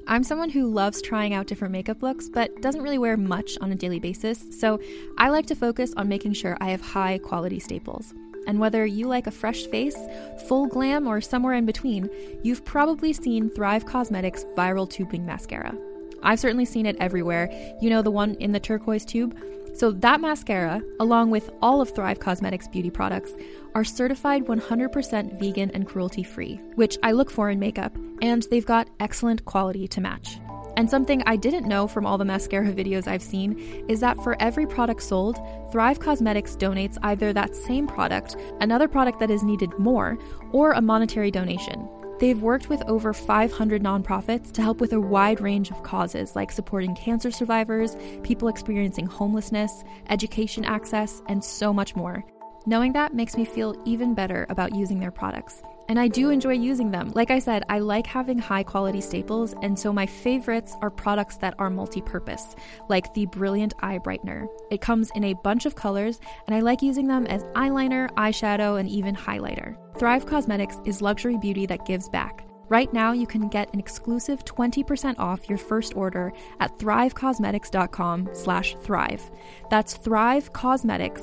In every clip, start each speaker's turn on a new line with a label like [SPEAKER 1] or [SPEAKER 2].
[SPEAKER 1] I'm someone who loves trying out different makeup looks, but doesn't really wear much on a daily basis, so I like to focus on making sure I have high quality staples. And whether you like a fresh face, full glam, or somewhere in between, you've probably seen Thrive Causemetics Viral Tubing Mascara. I've certainly seen it everywhere. You know, the one in the turquoise tube? So that mascara, along with all of Thrive Causemetics beauty products, are certified 100% vegan and cruelty-free, which I look for in makeup, and they've got excellent quality to match. And something I didn't know from all the mascara videos I've seen is that for every product sold, Thrive Causemetics donates either that same product, another product that is needed more, or a monetary donation. They've worked with over 500 nonprofits to help with a wide range of causes like supporting cancer survivors, people experiencing homelessness, education access, and so much more. Knowing that makes me feel even better about using their products. And I do enjoy using them. Like I said, I like having high quality staples, and so my favorites are products that are multi-purpose, like the Brilliant Eye Brightener. It comes in a bunch of colors, and I like using them as eyeliner, eyeshadow, and even highlighter. Thrive Causemetics is luxury beauty that gives back. Right now, you can get an exclusive 20% off your first order at thrivecausemetics.com/thrive. That's Thrive Causemetics,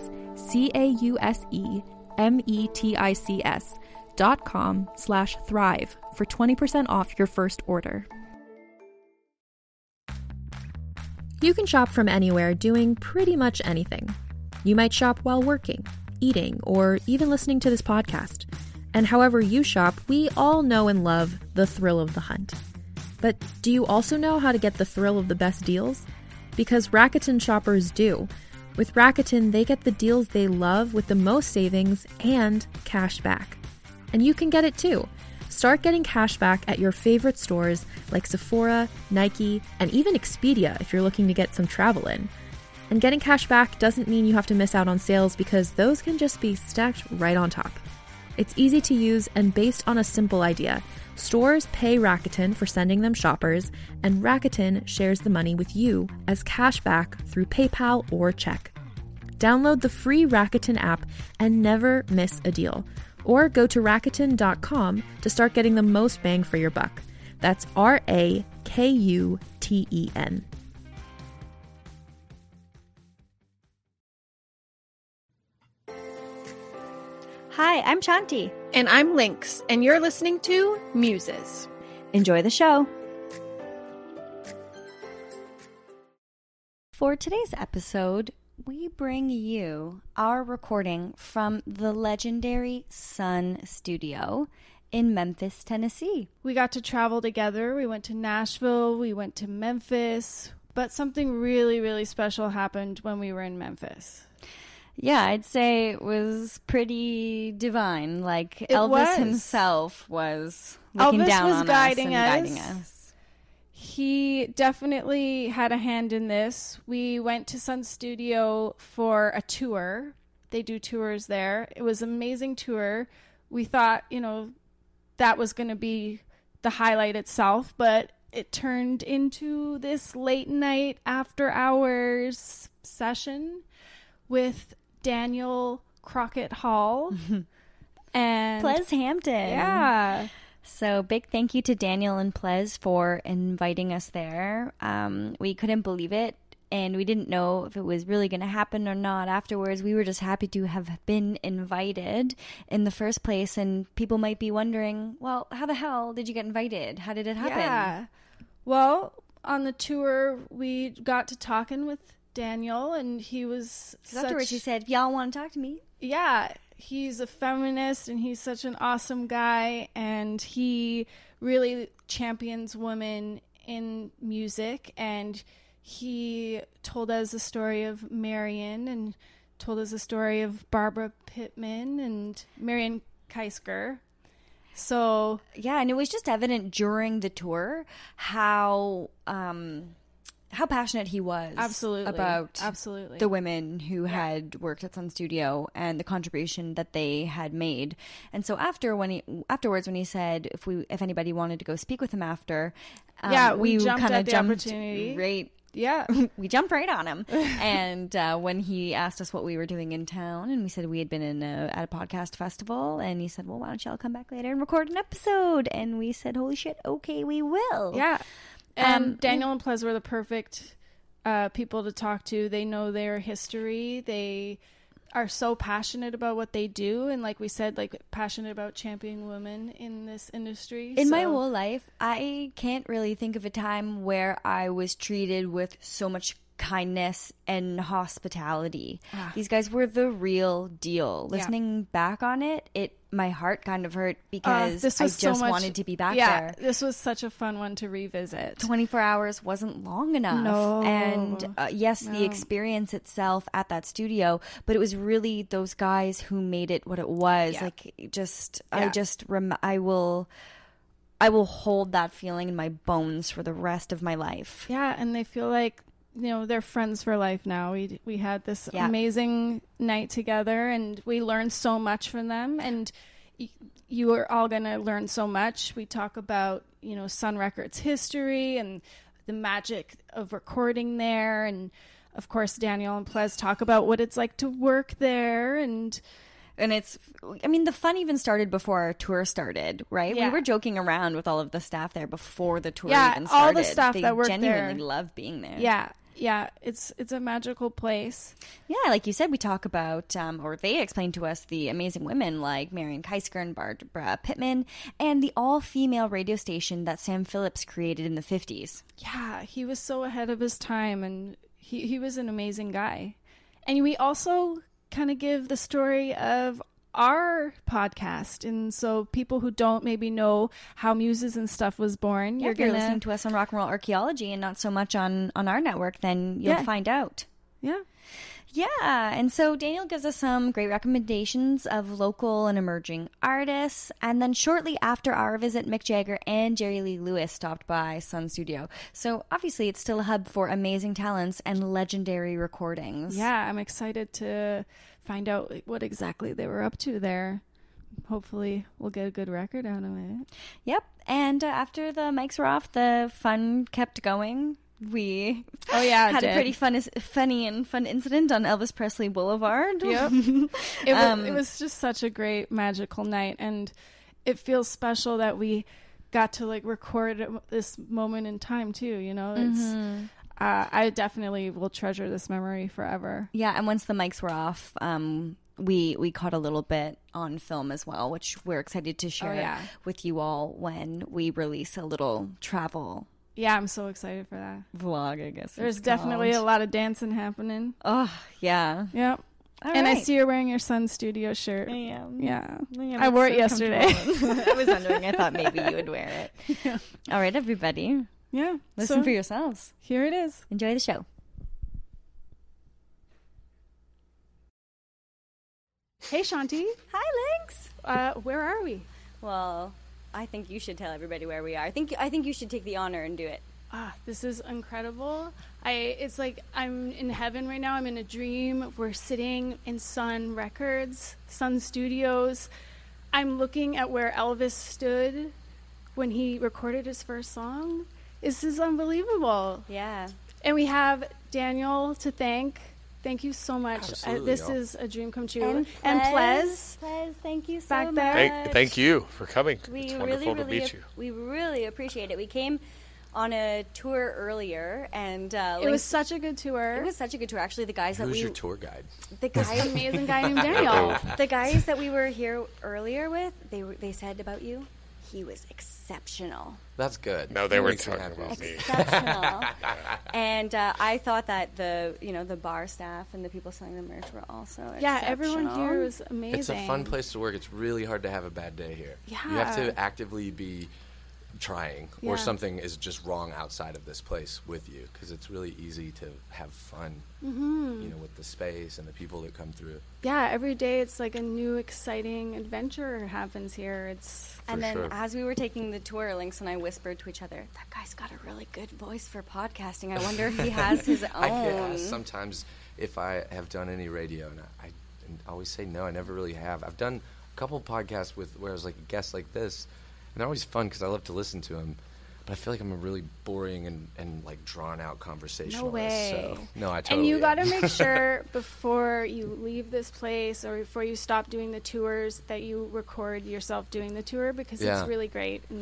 [SPEAKER 1] CAUSEMETICS.com/thrive for 20% off your first order. You can shop from anywhere doing pretty much anything. You might shop while working, eating, or even listening to this podcast. And however you shop, we all know and love the thrill of the hunt. But do you also know how to get the thrill of the best deals? Because Rakuten shoppers do. With Rakuten, they get the deals they love with the most savings and cash back. And you can get it too. Start getting cash back at your favorite stores like Sephora, Nike, and even Expedia if you're looking to get some travel in. And getting cash back doesn't mean you have to miss out on sales, because those can just be stacked right on top. It's easy to use and based on a simple idea. Stores pay Rakuten for sending them shoppers, and Rakuten shares the money with you as cash back through PayPal or check. Download the free Rakuten app and never miss a deal. Or go to Rakuten.com to start getting the most bang for your buck. That's RAKUTEN.
[SPEAKER 2] Hi, I'm Shanti.
[SPEAKER 3] And I'm Lynx, and you're listening to Muses.
[SPEAKER 2] Enjoy the show. For today's episode, we bring you our recording from the legendary Sun Studio in Memphis, Tennessee.
[SPEAKER 3] We got to travel together. We went to Nashville. We went to Memphis. But something really, really special happened when we were in Memphis.
[SPEAKER 2] Yeah, I'd say it was pretty divine. Like Elvis himself was looking down on us and guiding us.
[SPEAKER 3] He definitely had a hand in this. We went to Sun Studio for a tour. They do tours there. It was an amazing tour. We thought, that was going to be the highlight itself, but it turned into this late night after hours session with Daniel Crockett Hall and
[SPEAKER 2] Ples Hampton.
[SPEAKER 3] Yeah.
[SPEAKER 2] So big thank you to Daniel and Ples for inviting us there. We couldn't believe it, and we didn't know if it was really going to happen or not afterwards. We were just happy to have been invited in the first place, and people might be wondering, well, how the hell did you get invited? How did it happen?
[SPEAKER 3] Yeah. Well, on the tour, we got to talking with Daniel, and he was
[SPEAKER 2] afterwards he said, y'all want to talk to me?
[SPEAKER 3] Yeah, he's a feminist, and he's such an awesome guy, and he really champions women in music. And he told us the story of Marion, and told us the story of Barbara Pittman and Marion Keisker. So
[SPEAKER 2] yeah, and it was just evident during the tour how passionate he was about the women who had worked at Sun Studio and the contribution that they had made. And so afterwards when he said if anybody wanted to go speak with him after,
[SPEAKER 3] we jumped at the opportunity.
[SPEAKER 2] Right.
[SPEAKER 3] Yeah.
[SPEAKER 2] We jumped right on him. And when he asked us what we were doing in town, and we said we had been at a podcast festival, and he said, well, why don't y'all come back later and record an episode? And we said, holy shit, okay, we will.
[SPEAKER 3] Yeah. And Daniel and Plez were the perfect people to talk to. They know their history. They are so passionate about what they do, and like we said, like passionate about championing women in this industry.
[SPEAKER 2] In my whole life, I can't really think of a time where I was treated with so much kindness and hospitality. These guys were the real deal. Listening back on it, my heart kind of hurt because I just wanted to be back there.
[SPEAKER 3] This was such a fun one to revisit.
[SPEAKER 2] 24 hours wasn't long enough.
[SPEAKER 3] No.
[SPEAKER 2] And the experience itself at that studio, but it was really those guys who made it what it was. I will hold that feeling in my bones for the rest of my life.
[SPEAKER 3] Yeah, and they feel like, they're friends for life now. We had this amazing night together, and we learned so much from them, and you are all going to learn so much. We talk about, Sun Records history and the magic of recording there, and of course Daniel and Plez talk about what it's like to work there, and
[SPEAKER 2] the fun even started before our tour started, right?
[SPEAKER 3] Yeah.
[SPEAKER 2] We were joking around with all of the staff there before the tour even started.
[SPEAKER 3] All the staff that worked there.
[SPEAKER 2] They genuinely loved being there.
[SPEAKER 3] Yeah, it's a magical place.
[SPEAKER 2] Yeah, like you said, we talk about, or they explained to us the amazing women like Marion Keisker and Barbara Pittman, and the all-female radio station that Sam Phillips created in the 50s.
[SPEAKER 3] Yeah, he was so ahead of his time, and he was an amazing guy. And we also kind of give the story of our podcast, and so people who don't maybe know how Muses and Stuff was born,
[SPEAKER 2] if you're listening to us on Rock and Roll Archaeology and not so much on our network, then you'll find out. Yeah, and so Daniel gives us some great recommendations of local and emerging artists, and then shortly after our visit, Mick Jagger and Jerry Lee Lewis stopped by Sun Studio. So obviously it's still a hub for amazing talents and legendary recordings.
[SPEAKER 3] Yeah, I'm excited to find out what exactly they were up to there. Hopefully we'll get a good record out of it.
[SPEAKER 2] Yep, and after the mics were off, the fun kept going. We had a pretty funny incident on Elvis Presley Boulevard.
[SPEAKER 3] Yep. It was just such a great magical night, and it feels special that we got to record this moment in time too. It's I definitely will treasure this memory forever.
[SPEAKER 2] Yeah, and once the mics were off, we caught a little bit on film as well, which we're excited to share with you all when we release a little travel.
[SPEAKER 3] Yeah, I'm so excited for that
[SPEAKER 2] vlog, I guess.
[SPEAKER 3] There's definitely a lot of dancing happening.
[SPEAKER 2] Oh, yeah.
[SPEAKER 3] Yep. And I see you're wearing your Sun Studio shirt.
[SPEAKER 2] I am.
[SPEAKER 3] Yeah. I wore it yesterday.
[SPEAKER 2] I was wondering. I thought maybe you would wear it. Yeah. All right, everybody.
[SPEAKER 3] Yeah.
[SPEAKER 2] Listen for yourselves.
[SPEAKER 3] Here it is.
[SPEAKER 2] Enjoy the show.
[SPEAKER 3] Hey, Shanti.
[SPEAKER 2] Hi, Lynx.
[SPEAKER 3] Where are we?
[SPEAKER 2] Well, I think you should tell everybody where we are. I think you should take the honor and do it.
[SPEAKER 3] This is incredible. It's like I'm in heaven right now. I'm in a dream. We're sitting in Sun Records, Sun Studios. I'm looking at where Elvis stood when he recorded his first song. This is unbelievable.
[SPEAKER 2] Yeah.
[SPEAKER 3] And we have Daniel to thank. Thank you so much. This is a dream come true. And Plez,
[SPEAKER 2] thank you so
[SPEAKER 3] back
[SPEAKER 2] much.
[SPEAKER 3] there.
[SPEAKER 4] Thank you for coming. It's wonderful to meet you.
[SPEAKER 2] We really appreciate it. We came on a tour earlier, and
[SPEAKER 3] it was such a good tour.
[SPEAKER 2] It was such a good tour. Actually, the guys
[SPEAKER 4] Who's your tour guide?
[SPEAKER 2] The guy,
[SPEAKER 3] amazing guy named Daniel.
[SPEAKER 2] The guys that we were here earlier with, they said about you, he was exceptional.
[SPEAKER 4] That's good. No, they weren't talking about me.
[SPEAKER 2] Exceptional. And I thought that the bar staff and the people selling the merch were also exceptional.
[SPEAKER 3] Yeah, everyone here was amazing.
[SPEAKER 4] It's a fun place to work. It's really hard to have a bad day here.
[SPEAKER 3] Yeah.
[SPEAKER 4] You have to actively be trying, or something is just wrong outside of this place with you, because it's really easy to have fun, with the space and the people that come through.
[SPEAKER 3] Yeah, every day it's like a new exciting adventure happens here.
[SPEAKER 2] As we were taking the tour, Lynx and I whispered to each other, that guy's got a really good voice for podcasting. I wonder if he has his own.
[SPEAKER 4] I get asked sometimes if I have done any radio, and I always say no, I never really have. I've done a couple podcasts where I was like a guest like this, and they're always fun because I love to listen to them. But I feel like I'm a really boring and like drawn out conversationalist.
[SPEAKER 3] No way.
[SPEAKER 4] So, no, I totally
[SPEAKER 3] And you
[SPEAKER 4] am.
[SPEAKER 3] got to make sure before you leave this place or before you stop doing the tours that you record yourself doing the tour, because it's really great. And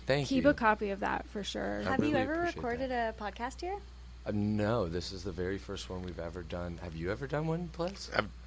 [SPEAKER 4] Thank
[SPEAKER 3] Keep
[SPEAKER 4] you.
[SPEAKER 3] a copy of that for sure.
[SPEAKER 4] I
[SPEAKER 2] Have you
[SPEAKER 4] really
[SPEAKER 2] ever
[SPEAKER 4] appreciate
[SPEAKER 2] recorded a podcast here?
[SPEAKER 4] No, this is the very first one we've ever done. Have you ever done one, Plez?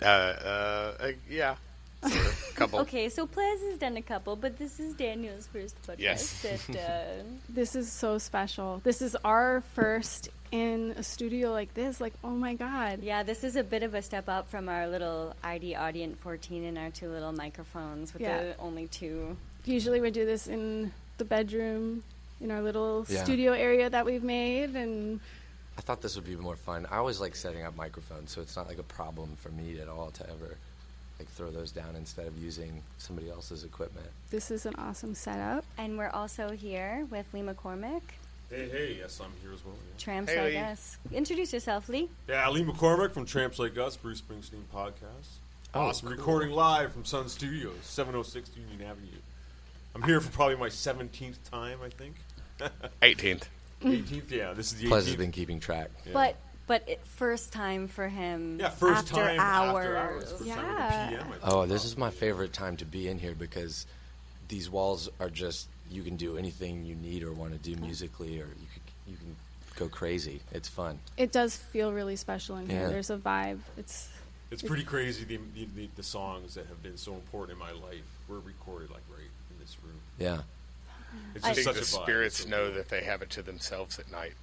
[SPEAKER 5] Yeah. A couple.
[SPEAKER 2] Okay, so Plez has done a couple, but this is Daniel's first podcast.
[SPEAKER 5] Yes.
[SPEAKER 2] That,
[SPEAKER 3] This is so special. This is our first in a studio like this. Like, oh my God.
[SPEAKER 2] yeah, this is a bit of a step up from our little ID Audient 14 and our 2 little microphones with
[SPEAKER 3] Yeah.
[SPEAKER 2] the only 2.
[SPEAKER 3] Usually we do this in the bedroom, in our little
[SPEAKER 4] Yeah.
[SPEAKER 3] studio area that we've made. And
[SPEAKER 4] I thought this would be more fun. I always like setting up microphones, so it's not like a problem for me at all to ever like throw those down instead of using somebody else's equipment.
[SPEAKER 3] this is an awesome setup.
[SPEAKER 2] And we're also here with Lee McCormick,
[SPEAKER 6] Hey, yes, I'm here as well. Yeah,
[SPEAKER 2] Tramps
[SPEAKER 5] Hey,
[SPEAKER 2] Like
[SPEAKER 5] Lee.
[SPEAKER 2] Us. Introduce yourself, Lee.
[SPEAKER 6] Lee McCormick from Tramps Like Us, Bruce Springsteen podcast.
[SPEAKER 4] Oh,
[SPEAKER 6] Awesome.
[SPEAKER 4] cool.
[SPEAKER 6] Recording live from Sun Studios, 706 Union Avenue. I'm here for probably my 17th time, I think.
[SPEAKER 5] 18th.
[SPEAKER 6] 18th, yeah. This is the 18th.
[SPEAKER 4] Plez has been keeping track.
[SPEAKER 6] Yeah.
[SPEAKER 2] But first time for him.
[SPEAKER 6] Yeah, first
[SPEAKER 2] after
[SPEAKER 6] time after hours.
[SPEAKER 2] hours.
[SPEAKER 6] First
[SPEAKER 3] Yeah.
[SPEAKER 6] time at the PM, I think.
[SPEAKER 4] Oh, this is my favorite time to be in here because these walls are just, you can do anything you need or want to do musically, or you can go crazy. It's fun.
[SPEAKER 3] It does feel really special in here.
[SPEAKER 4] Yeah.
[SPEAKER 3] There's a vibe. It's
[SPEAKER 6] It's pretty crazy, the songs that have been so important in my life were recorded, like, right in this room.
[SPEAKER 4] Yeah.
[SPEAKER 6] It's
[SPEAKER 5] I
[SPEAKER 6] just
[SPEAKER 5] think
[SPEAKER 6] such
[SPEAKER 5] the
[SPEAKER 6] a vibe.
[SPEAKER 5] spirits
[SPEAKER 6] It's so
[SPEAKER 5] know
[SPEAKER 6] cool.
[SPEAKER 5] that they have it to themselves at night.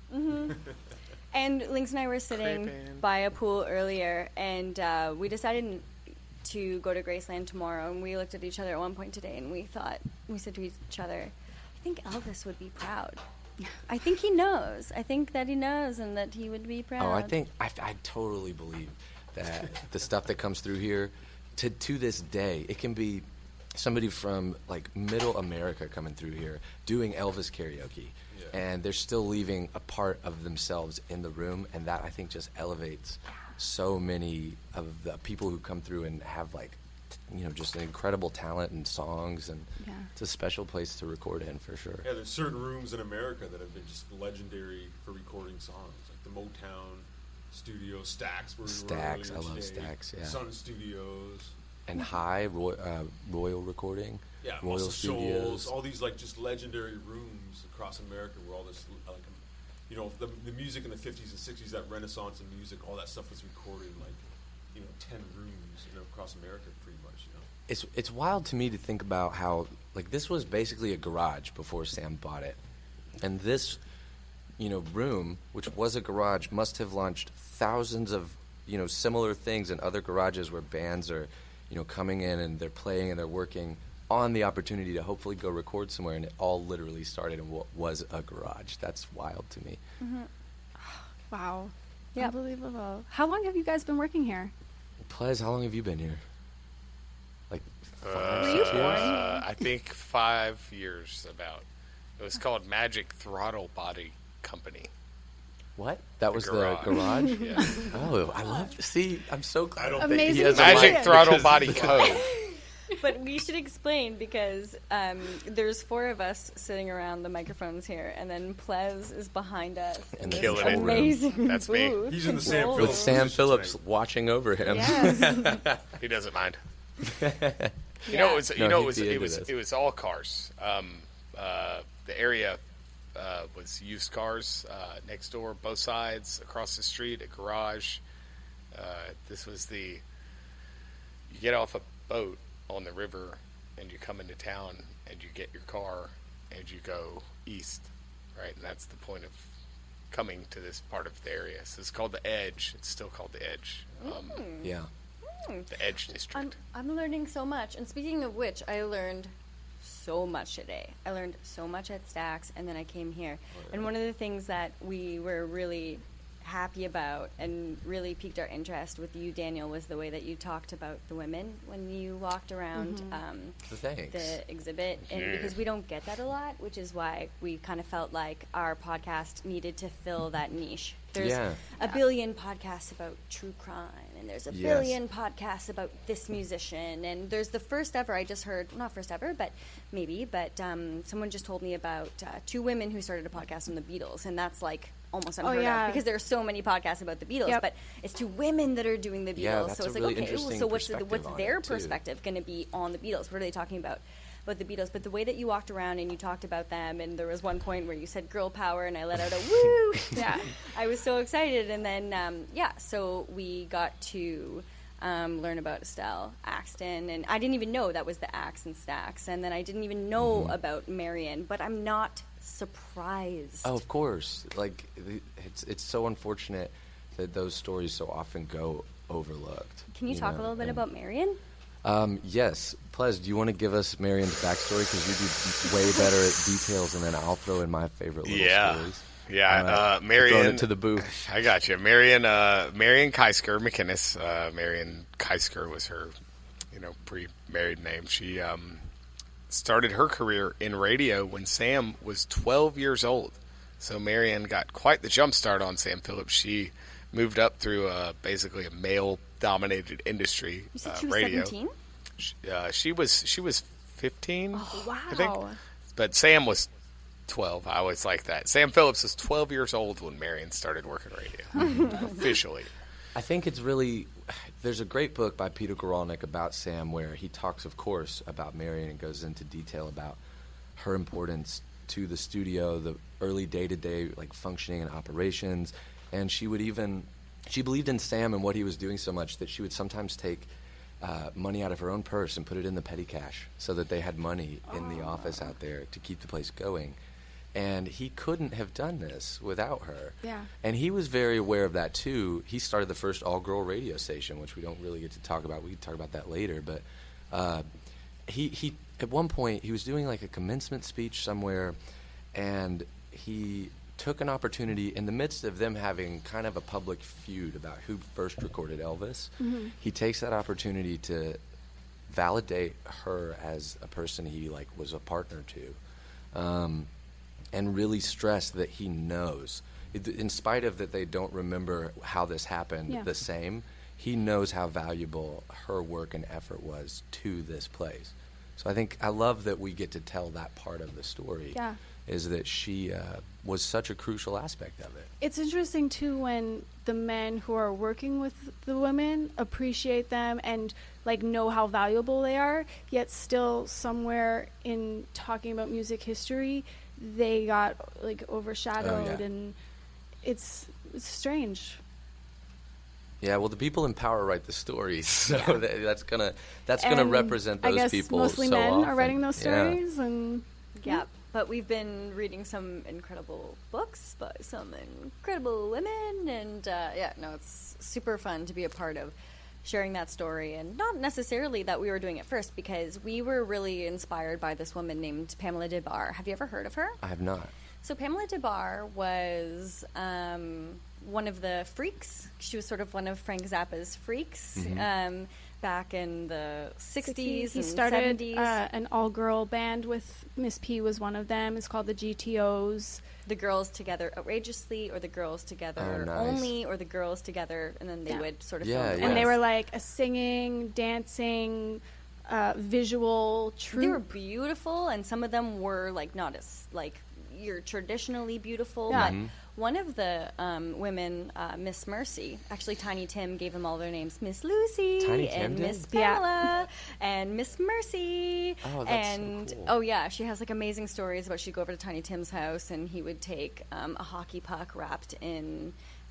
[SPEAKER 2] And Lynx and I were sitting
[SPEAKER 5] Creeping.
[SPEAKER 2] by a pool earlier, and we decided to go to Graceland tomorrow. And we looked at each other at one point today, and we said to each other, "I think Elvis would be proud. I think he knows. I think that he knows, and that he would be proud."
[SPEAKER 4] Oh, I think I totally believe that the stuff that comes through here, to this day, it can be somebody from like Middle America coming through here doing Elvis karaoke, and they're still leaving a part of themselves in the room, and that I think just elevates so many of the people who come through and have like, just an incredible talent and songs, and
[SPEAKER 3] Yeah.
[SPEAKER 4] it's a special place to record in for sure.
[SPEAKER 6] Yeah, there's certain rooms in America that have been just legendary for recording songs, like the Motown Studio, Stax. Where we were
[SPEAKER 4] Stax,
[SPEAKER 6] earlier
[SPEAKER 4] I love
[SPEAKER 6] today,
[SPEAKER 4] Stax, yeah.
[SPEAKER 6] Sun Studios.
[SPEAKER 4] And Royal Recording,
[SPEAKER 6] Yeah,
[SPEAKER 4] Royal
[SPEAKER 6] Muscle
[SPEAKER 4] Studios.
[SPEAKER 6] Shoals, all these like just legendary rooms across America where all this, like, the music in the 50s and 60s, that Renaissance of music, all that stuff was recorded in like, 10 rooms, across America pretty much,
[SPEAKER 4] It's wild to me to think about how like this was basically a garage before Sam bought it, and this room, which was a garage, must have launched thousands of similar things in other garages where bands are coming in and they're playing and they're working on the opportunity to hopefully go record somewhere, and it all literally started in what was a garage. That's wild to me.
[SPEAKER 3] wow.
[SPEAKER 2] Yep.
[SPEAKER 3] Unbelievable. How long have you guys been working here?
[SPEAKER 4] Plez, how long have you been here? Like 5,
[SPEAKER 5] Were
[SPEAKER 4] 6 years?
[SPEAKER 5] I think 5 years about. It was called Magic Throttle Body Company.
[SPEAKER 4] What? That was
[SPEAKER 5] garage.
[SPEAKER 4] the garage?
[SPEAKER 5] Yeah.
[SPEAKER 4] Oh, I love. See, I'm so glad.
[SPEAKER 6] I don't
[SPEAKER 3] Amazing.
[SPEAKER 6] think
[SPEAKER 4] He has a
[SPEAKER 3] Magic
[SPEAKER 5] Magic
[SPEAKER 4] mic
[SPEAKER 5] Throttle
[SPEAKER 4] because-
[SPEAKER 5] Body Co.
[SPEAKER 2] But we should explain because there's 4 of us sitting around the microphones here, and then Plez is behind us in this
[SPEAKER 5] Killing it.
[SPEAKER 2] amazing
[SPEAKER 5] That's me.
[SPEAKER 2] booth.
[SPEAKER 6] He's in the Sam
[SPEAKER 2] Control.
[SPEAKER 4] With
[SPEAKER 6] Phillips
[SPEAKER 4] Sam
[SPEAKER 6] position
[SPEAKER 4] Phillips
[SPEAKER 6] tonight.
[SPEAKER 4] watching over him.
[SPEAKER 3] Yes.
[SPEAKER 5] He doesn't mind.
[SPEAKER 2] Yeah.
[SPEAKER 5] It was
[SPEAKER 4] No, he'd be into this.
[SPEAKER 5] it was all cars. The area was used cars next door, both sides, across the street, a garage. This was you get off a boat on the river and you come into town and you get your car and you go east, right? And that's the point of coming to this part of the area. So it's called the Edge. It's still called the Edge.
[SPEAKER 4] Yeah.
[SPEAKER 5] The Edge District.
[SPEAKER 2] I'm learning so much. And speaking of which, I learned so much today. I learned so much at Stax, and then I came here. And one of the things that we were really happy about and really piqued our interest with you, Daniel, was the way that you talked about the women when you walked around
[SPEAKER 4] Thanks.
[SPEAKER 2] the exhibit. And because we don't get that a lot, which is why we kind of felt like our podcast needed to fill that niche. There's a billion podcasts about true crime, and there's a billion podcasts about this musician, and there's the first ever, I just heard, not first ever, but maybe, but someone just told me about 2 women who started a podcast on the Beatles, and that's like almost unheard of, because there are so many podcasts about the Beatles, but it's 2 women that are doing the Beatles,
[SPEAKER 4] Yeah, that's
[SPEAKER 2] so it's
[SPEAKER 4] a
[SPEAKER 2] like,
[SPEAKER 4] really
[SPEAKER 2] okay,
[SPEAKER 4] interesting
[SPEAKER 2] so what's
[SPEAKER 4] perspective on
[SPEAKER 2] their
[SPEAKER 4] it, too.
[SPEAKER 2] perspective going to be on the Beatles? What are they talking about? about the Beatles, but the way that you walked around and you talked about them, and there was one point where you said girl power, and I let out a woo.
[SPEAKER 3] Yeah.
[SPEAKER 2] I was so excited. And then, so we got to learn about Estelle Axton, and I didn't even know that was the Axe and Stax, and then I didn't even know about Marion, but I'm not surprised.
[SPEAKER 4] Oh, of course. Like, it's so unfortunate that those stories so often go overlooked.
[SPEAKER 2] Can you talk a little bit about Marion?
[SPEAKER 4] Yes. Plez, do you want to give us Marion's backstory? Because you do way better at details, and then I'll throw in my favorite little stories.
[SPEAKER 5] Yeah, Marion.
[SPEAKER 4] Throwing it to the booth.
[SPEAKER 5] I got you. Marion Keisker McInnes. Marion Keisker was her, pre-married name. She started her career in radio when Sam was 12 years old. So Marion got quite the jump start on Sam Phillips. She moved up through basically a male-dominated industry.
[SPEAKER 2] You said she was
[SPEAKER 5] radio.
[SPEAKER 2] 17?
[SPEAKER 5] She was 15.
[SPEAKER 2] Oh, wow.
[SPEAKER 5] I think. But Sam was 12. I always like that. Sam Phillips was 12 years old when Marion started working radio officially.
[SPEAKER 4] I think it's really – there's a great book by Peter Goralnik about Sam where he talks, of course, about Marion and goes into detail about her importance to the studio, the early day-to-day functioning and operations. And she would even – she believed in Sam and what he was doing so much that she would sometimes take money out of her own purse and put it in the petty cash so that they had money in the office out there to keep the place going. And he couldn't have done this without her.
[SPEAKER 3] Yeah.
[SPEAKER 4] And he was very aware of that, too. He started the first all-girl radio station, which we don't really get to talk about. We can talk about that later. But he at one point, he was doing a commencement speech somewhere, and he took an opportunity in the midst of them having kind of a public feud about who first recorded Elvis. Mm-hmm. He takes that opportunity to validate her as a person he was a partner to. And really stress that he knows, in spite of that they don't remember how this happened the same, he knows how valuable her work and effort was to this place. So I love that we get to tell that part of the story, is that she was such a crucial aspect of it.
[SPEAKER 3] It's interesting, too, when the men who are working with the women appreciate them and know how valuable they are, yet still somewhere in talking about music history, they got overshadowed, and it's strange.
[SPEAKER 4] Yeah, well, the people in power write the stories, so that's gonna represent those
[SPEAKER 3] I guess
[SPEAKER 4] people.
[SPEAKER 3] Mostly
[SPEAKER 4] so
[SPEAKER 3] men
[SPEAKER 4] often.
[SPEAKER 3] are writing those stories, and
[SPEAKER 2] but we've been reading some incredible books by some incredible women, and it's super fun to be a part of sharing that story, and not necessarily that we were doing it first, because we were really inspired by this woman named Pamela Des Barres. Have you ever heard of her?
[SPEAKER 4] I have not.
[SPEAKER 2] So Pamela Des Barres was one of the freaks. She was sort of one of Frank Zappa's freaks back in the 60s
[SPEAKER 3] He
[SPEAKER 2] and
[SPEAKER 3] started
[SPEAKER 2] 70s.
[SPEAKER 3] An all-girl band with Miss P was one of them. It's called the GTOs.
[SPEAKER 2] The Girls Together Outrageously, or the Girls Together
[SPEAKER 4] nice.
[SPEAKER 2] Only, or the Girls Together, and then they would sort of film the
[SPEAKER 3] And they
[SPEAKER 2] girls.
[SPEAKER 3] were a singing, dancing, visual troupe.
[SPEAKER 2] They were beautiful, and some of them were not as you're traditionally beautiful.
[SPEAKER 3] Yeah.
[SPEAKER 2] But one of the women, Miss Mercy, actually Tiny Tim gave them all their names: Miss Lucy
[SPEAKER 4] Tiny Tim
[SPEAKER 2] and
[SPEAKER 4] did?
[SPEAKER 2] Miss Pamela and Miss Mercy.
[SPEAKER 4] Oh, that's
[SPEAKER 2] and
[SPEAKER 4] so cool.
[SPEAKER 2] oh yeah, she has amazing stories about she'd go over to Tiny Tim's house and he would take a hockey puck wrapped in.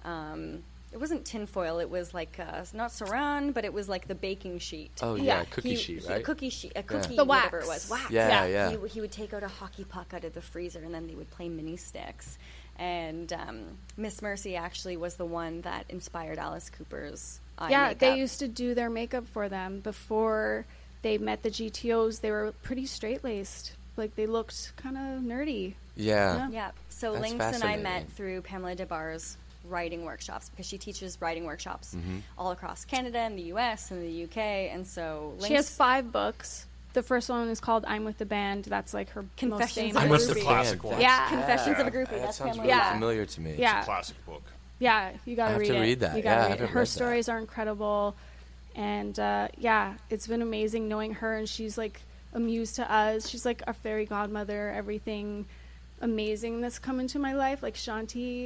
[SPEAKER 2] It wasn't tinfoil. It was not saran, but it was the baking sheet.
[SPEAKER 4] Oh yeah, cookie sheet, right?
[SPEAKER 2] A cookie sheet, a cookie,
[SPEAKER 3] The
[SPEAKER 2] whatever
[SPEAKER 3] wax.
[SPEAKER 2] it was, wax.
[SPEAKER 4] Yeah.
[SPEAKER 2] He would take out a hockey puck out of the freezer, and then they would play mini sticks. And Miss Mercy actually was the one that inspired Alice Cooper's eye makeup.
[SPEAKER 3] They used to do their makeup for them before they met the GTOs. They were pretty straight-laced. They looked kind of nerdy.
[SPEAKER 4] Yeah.
[SPEAKER 2] Yeah. So
[SPEAKER 4] That's
[SPEAKER 2] Lynx and I
[SPEAKER 4] fascinating.
[SPEAKER 2] met through Pamela Des Barres' writing workshops, because she teaches writing workshops
[SPEAKER 4] Mm-hmm.
[SPEAKER 2] all across Canada and the US and the UK. And so Lynx,
[SPEAKER 3] She has 5 books. The first one is called I'm With the Band. That's her most
[SPEAKER 2] Confessions
[SPEAKER 3] famous.
[SPEAKER 2] of a
[SPEAKER 6] I'm with the
[SPEAKER 2] Groupie.
[SPEAKER 6] classic one.
[SPEAKER 3] Yeah.
[SPEAKER 2] Confessions of a Groupie.
[SPEAKER 4] That
[SPEAKER 2] That's
[SPEAKER 4] sounds
[SPEAKER 2] Pamela.
[SPEAKER 4] really
[SPEAKER 3] Yeah.
[SPEAKER 4] familiar to me.
[SPEAKER 3] Yeah.
[SPEAKER 6] Classic book.
[SPEAKER 3] Yeah, you gotta
[SPEAKER 4] I have
[SPEAKER 3] read
[SPEAKER 4] to
[SPEAKER 3] it.
[SPEAKER 4] read that.
[SPEAKER 3] You
[SPEAKER 4] Yeah, I
[SPEAKER 3] gotta read
[SPEAKER 4] haven't
[SPEAKER 3] it. Her
[SPEAKER 4] read that.
[SPEAKER 3] stories are incredible, and it's been amazing knowing her. And she's a muse to us. She's a fairy godmother. Everything amazing that's come into my life, Shanti,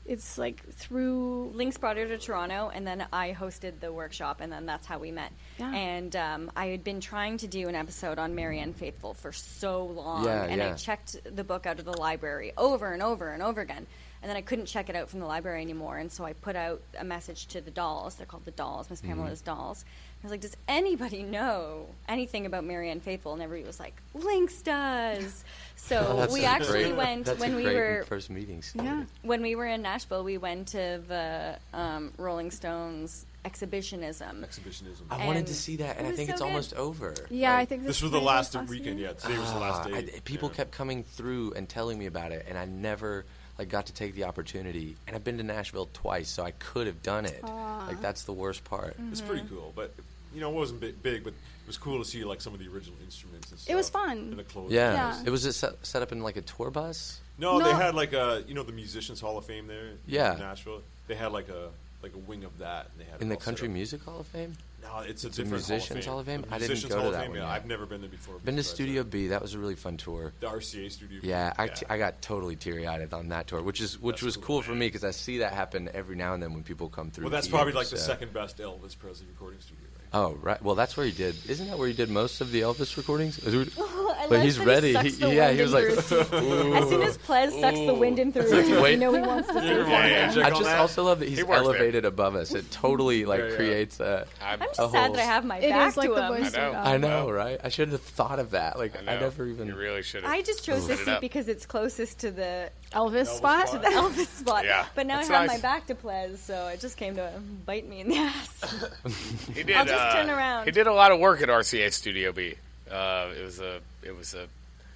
[SPEAKER 3] it's like through.
[SPEAKER 2] Lynx brought her to Toronto, and then I hosted the workshop, and then that's how we met.
[SPEAKER 3] Yeah.
[SPEAKER 2] And I had been trying to do an episode on Marianne Faithfull for so long, and I checked the book out of the library over and over and over again, and then I couldn't check it out from the library anymore, and so I put out a message to the dolls. They're called the Dolls, Miss Pamela's Dolls. I was like, does anybody know anything about Marianne Faithfull? And everybody was like, Lynx does. So we actually went when we were
[SPEAKER 4] first meetings.
[SPEAKER 3] Yeah.
[SPEAKER 2] When we were in Nashville, we went to the Rolling Stones exhibitionism.
[SPEAKER 4] I wanted to
[SPEAKER 2] And
[SPEAKER 4] see that, and
[SPEAKER 2] it
[SPEAKER 4] I
[SPEAKER 2] was
[SPEAKER 4] think
[SPEAKER 2] so
[SPEAKER 4] it's
[SPEAKER 2] good.
[SPEAKER 4] almost over.
[SPEAKER 3] Yeah,
[SPEAKER 4] Like,
[SPEAKER 3] I think
[SPEAKER 6] This was the last weekend. Yeah, today was the last day.
[SPEAKER 4] People kept coming through and telling me about it, and I never got to take the opportunity. And I've been to Nashville twice, so I could have done it. Like, that's the worst part.
[SPEAKER 6] It's pretty cool, but it wasn't big, but it was cool to see like some of the original instruments and stuff.
[SPEAKER 3] It was fun.
[SPEAKER 6] And the clothes.
[SPEAKER 4] Yeah.
[SPEAKER 3] Yeah.
[SPEAKER 4] It was just set up in like a tour bus.
[SPEAKER 6] No,
[SPEAKER 3] No.
[SPEAKER 6] they had like the Musicians Hall of Fame there.
[SPEAKER 4] Yeah.
[SPEAKER 6] In Nashville. They had like a wing of that. And they had
[SPEAKER 4] In
[SPEAKER 6] it
[SPEAKER 4] the
[SPEAKER 6] all set
[SPEAKER 4] Country
[SPEAKER 6] up.
[SPEAKER 4] Music Hall of Fame?
[SPEAKER 6] No, it's a
[SPEAKER 4] The
[SPEAKER 6] different
[SPEAKER 4] Musicians Hall of Fame?
[SPEAKER 6] The
[SPEAKER 4] I didn't
[SPEAKER 6] Musicians
[SPEAKER 4] go to
[SPEAKER 6] Hall of
[SPEAKER 4] that
[SPEAKER 6] Fame,
[SPEAKER 4] one
[SPEAKER 6] yeah.
[SPEAKER 4] yet.
[SPEAKER 6] I've never been there before.
[SPEAKER 4] Been to
[SPEAKER 6] besides
[SPEAKER 4] Studio B. That was a really fun tour.
[SPEAKER 6] the RCA Studio B.
[SPEAKER 4] Yeah, I got totally teary-eyed on that tour, which was cool for me because I see that happen every now and then when people come through.
[SPEAKER 6] Well, that's
[SPEAKER 4] here,
[SPEAKER 6] probably like the
[SPEAKER 4] so-
[SPEAKER 6] second best Elvis Presley recording studio, right?
[SPEAKER 4] Oh, right. Well, that's where he did. Isn't that where he did most of the Elvis recordings?
[SPEAKER 2] I
[SPEAKER 4] But
[SPEAKER 2] like
[SPEAKER 4] he's
[SPEAKER 2] that
[SPEAKER 4] ready.
[SPEAKER 2] He, sucks the
[SPEAKER 4] Yeah,
[SPEAKER 2] wind
[SPEAKER 4] he was
[SPEAKER 2] in
[SPEAKER 4] like,
[SPEAKER 2] through his teeth. As soon as Plez sucks the wind in through his teeth,
[SPEAKER 4] wait.
[SPEAKER 2] you know he wants to say something.
[SPEAKER 6] check
[SPEAKER 4] I
[SPEAKER 6] on
[SPEAKER 4] just
[SPEAKER 6] that.
[SPEAKER 4] also love that he's
[SPEAKER 5] He works there.
[SPEAKER 4] elevated above us. It totally creates a.
[SPEAKER 5] I'm
[SPEAKER 2] I'm
[SPEAKER 4] a
[SPEAKER 2] just sad
[SPEAKER 4] whole-
[SPEAKER 2] that I have my
[SPEAKER 3] It
[SPEAKER 2] back
[SPEAKER 3] is like
[SPEAKER 2] to
[SPEAKER 3] the
[SPEAKER 2] him.
[SPEAKER 3] voice
[SPEAKER 5] I know.
[SPEAKER 3] of
[SPEAKER 4] I
[SPEAKER 3] God.
[SPEAKER 4] know, right? I should have thought of that. Like, I
[SPEAKER 5] know.
[SPEAKER 4] never even.
[SPEAKER 5] You really should have.
[SPEAKER 2] I just chose this
[SPEAKER 5] Put it
[SPEAKER 2] seat
[SPEAKER 5] up.
[SPEAKER 2] because it's closest to the
[SPEAKER 3] Elvis spot.
[SPEAKER 2] to the Elvis spot.
[SPEAKER 5] Yeah,
[SPEAKER 2] But now I
[SPEAKER 5] that's
[SPEAKER 2] have
[SPEAKER 5] nice.
[SPEAKER 2] my back to Plez, so it just came to bite me in the ass.
[SPEAKER 5] He did,
[SPEAKER 2] I'll just turn around.
[SPEAKER 5] He did a lot of work at RCA Studio B. It was a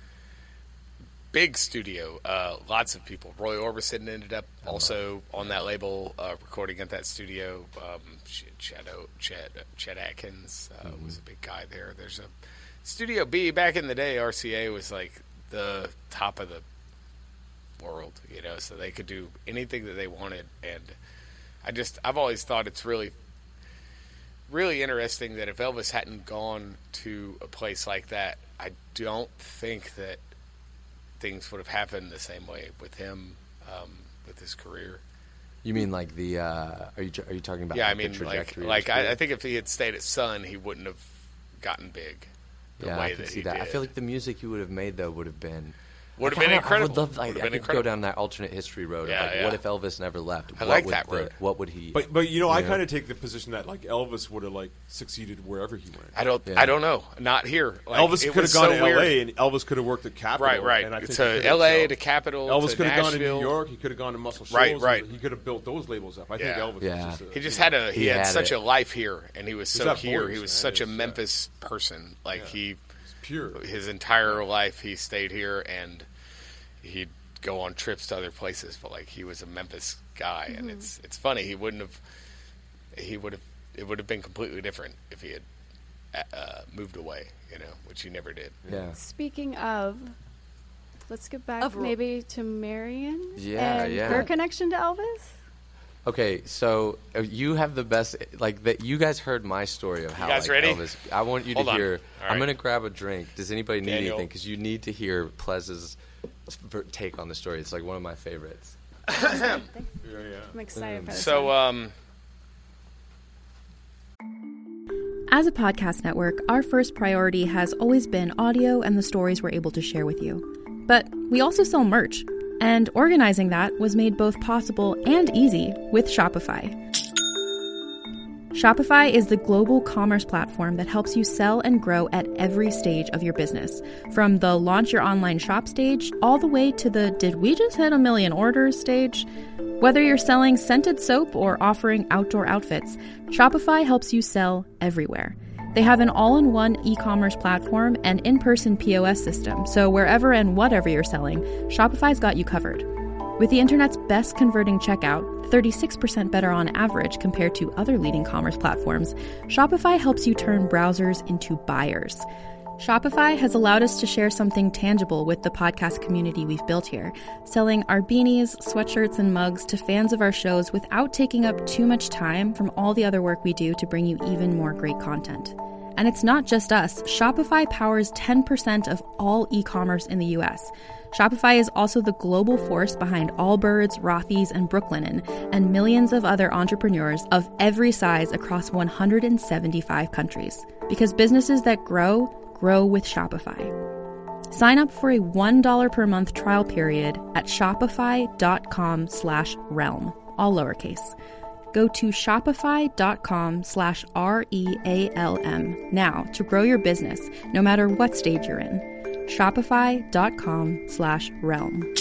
[SPEAKER 5] big studio. Lots of people. Roy Orbison ended up also on that label, recording at that studio. Chet Atkins was a big guy there. There's a Studio B. Back in the day, RCA was like the top of the world, so they could do anything that they wanted. And I've always thought it's really, really interesting that if Elvis hadn't gone to a place like that, I don't think that things would have happened the same way with him, with his career.
[SPEAKER 4] You mean like the? Are you talking about?
[SPEAKER 5] Yeah, I
[SPEAKER 4] like,
[SPEAKER 5] mean,
[SPEAKER 4] the trajectory
[SPEAKER 5] like
[SPEAKER 4] of his career?
[SPEAKER 5] I think if he had stayed at Sun, he wouldn't have gotten big. The
[SPEAKER 4] Yeah,
[SPEAKER 5] way
[SPEAKER 4] I can
[SPEAKER 5] that
[SPEAKER 4] see
[SPEAKER 5] he
[SPEAKER 4] that. I
[SPEAKER 5] did.
[SPEAKER 4] feel like the music you would have made though would have been.
[SPEAKER 5] Would have been incredible.
[SPEAKER 4] I would love. Like,
[SPEAKER 5] Would have
[SPEAKER 4] I
[SPEAKER 5] been
[SPEAKER 4] could go
[SPEAKER 5] incredible.
[SPEAKER 4] down that alternate history road.
[SPEAKER 5] Yeah,
[SPEAKER 4] of like,
[SPEAKER 5] yeah.
[SPEAKER 4] what if Elvis never left?
[SPEAKER 5] I
[SPEAKER 4] What
[SPEAKER 5] like
[SPEAKER 4] would
[SPEAKER 5] that road.
[SPEAKER 4] What would he?
[SPEAKER 6] But I
[SPEAKER 4] Yeah.
[SPEAKER 6] kind of take the position that like Elvis would have like succeeded wherever he went.
[SPEAKER 5] I don't know. Not here. Like,
[SPEAKER 6] Elvis
[SPEAKER 5] it
[SPEAKER 6] could have
[SPEAKER 5] was
[SPEAKER 6] gone
[SPEAKER 5] so
[SPEAKER 6] to
[SPEAKER 5] weird.
[SPEAKER 6] L.A. and Elvis could have worked at Capitol.
[SPEAKER 5] Right.
[SPEAKER 6] And I think he
[SPEAKER 5] To
[SPEAKER 6] could have
[SPEAKER 5] L.A.
[SPEAKER 6] excelled.
[SPEAKER 5] to Capitol.
[SPEAKER 6] Elvis
[SPEAKER 5] to
[SPEAKER 6] could have gone to
[SPEAKER 5] Nashville.
[SPEAKER 6] New York. He could have gone to Muscle Shoals.
[SPEAKER 5] Right.
[SPEAKER 6] He could have built those labels up. I
[SPEAKER 5] Yeah.
[SPEAKER 6] think Elvis.
[SPEAKER 4] Yeah.
[SPEAKER 6] Was just
[SPEAKER 5] He just had
[SPEAKER 4] He
[SPEAKER 5] had
[SPEAKER 4] had
[SPEAKER 5] such
[SPEAKER 4] it.
[SPEAKER 5] a life here, and he was so
[SPEAKER 6] that
[SPEAKER 5] here.
[SPEAKER 6] voice,
[SPEAKER 5] He was
[SPEAKER 6] man.
[SPEAKER 5] such a
[SPEAKER 6] It's,
[SPEAKER 5] Memphis person. Like he,
[SPEAKER 6] pure.
[SPEAKER 5] his entire life, he stayed here, and he'd go on trips to other places. But like he was a Memphis guy, and it's funny. It would have been completely different if he had moved away. Which he never did.
[SPEAKER 4] Yeah.
[SPEAKER 3] Speaking of, let's get back
[SPEAKER 2] Of-
[SPEAKER 3] maybe to Marion.
[SPEAKER 4] Yeah,
[SPEAKER 3] and
[SPEAKER 4] yeah.
[SPEAKER 3] her connection to Elvis.
[SPEAKER 4] Okay, so you have the best. Like that, you guys heard my story of how.
[SPEAKER 5] guys
[SPEAKER 4] like,
[SPEAKER 5] ready?
[SPEAKER 4] Elvis. I want you
[SPEAKER 5] Hold
[SPEAKER 4] to
[SPEAKER 5] on.
[SPEAKER 4] hear.
[SPEAKER 5] All
[SPEAKER 4] I'm
[SPEAKER 5] right.
[SPEAKER 4] gonna grab a drink. Does anybody need
[SPEAKER 5] Daniel.
[SPEAKER 4] anything? Because you need to hear Plez's take on the story. It's like one of my favorites.
[SPEAKER 6] Yeah.
[SPEAKER 3] I'm excited for this.
[SPEAKER 5] So,
[SPEAKER 3] one.
[SPEAKER 1] As a podcast network, our first priority has always been audio and the stories we're able to share with you. But we also sell merch, and organizing that was made both possible and easy with Shopify. Shopify is the global commerce platform that helps you sell and grow at every stage of your business. From the launch your online shop stage, all the way to the did we just hit 1 million orders stage? Whether you're selling scented soap or offering outdoor outfits, Shopify helps you sell everywhere. They have an all-in-one e-commerce platform and in-person POS system, so wherever and whatever you're selling, Shopify's got you covered. With the internet's best converting checkout, 36% better on average compared to other leading commerce platforms, Shopify helps you turn browsers into buyers. Shopify has allowed us to share something tangible with the podcast community we've built here, selling our beanies, sweatshirts, and mugs to fans of our shows without taking up too much time from all the other work we do to bring you even more great content. And it's not just us. Shopify powers 10% of all e-commerce in the US. Shopify is also the global force behind Allbirds, Rothy's, and Brooklinen, and millions of other entrepreneurs of every size across 175 countries. Because businesses that grow, grow with Shopify. Sign up for a $1 per month trial period at shopify.com/realm, all lowercase. Go to shopify.com/REALM now to grow your business, no matter what stage you're in. Shopify.com/realm.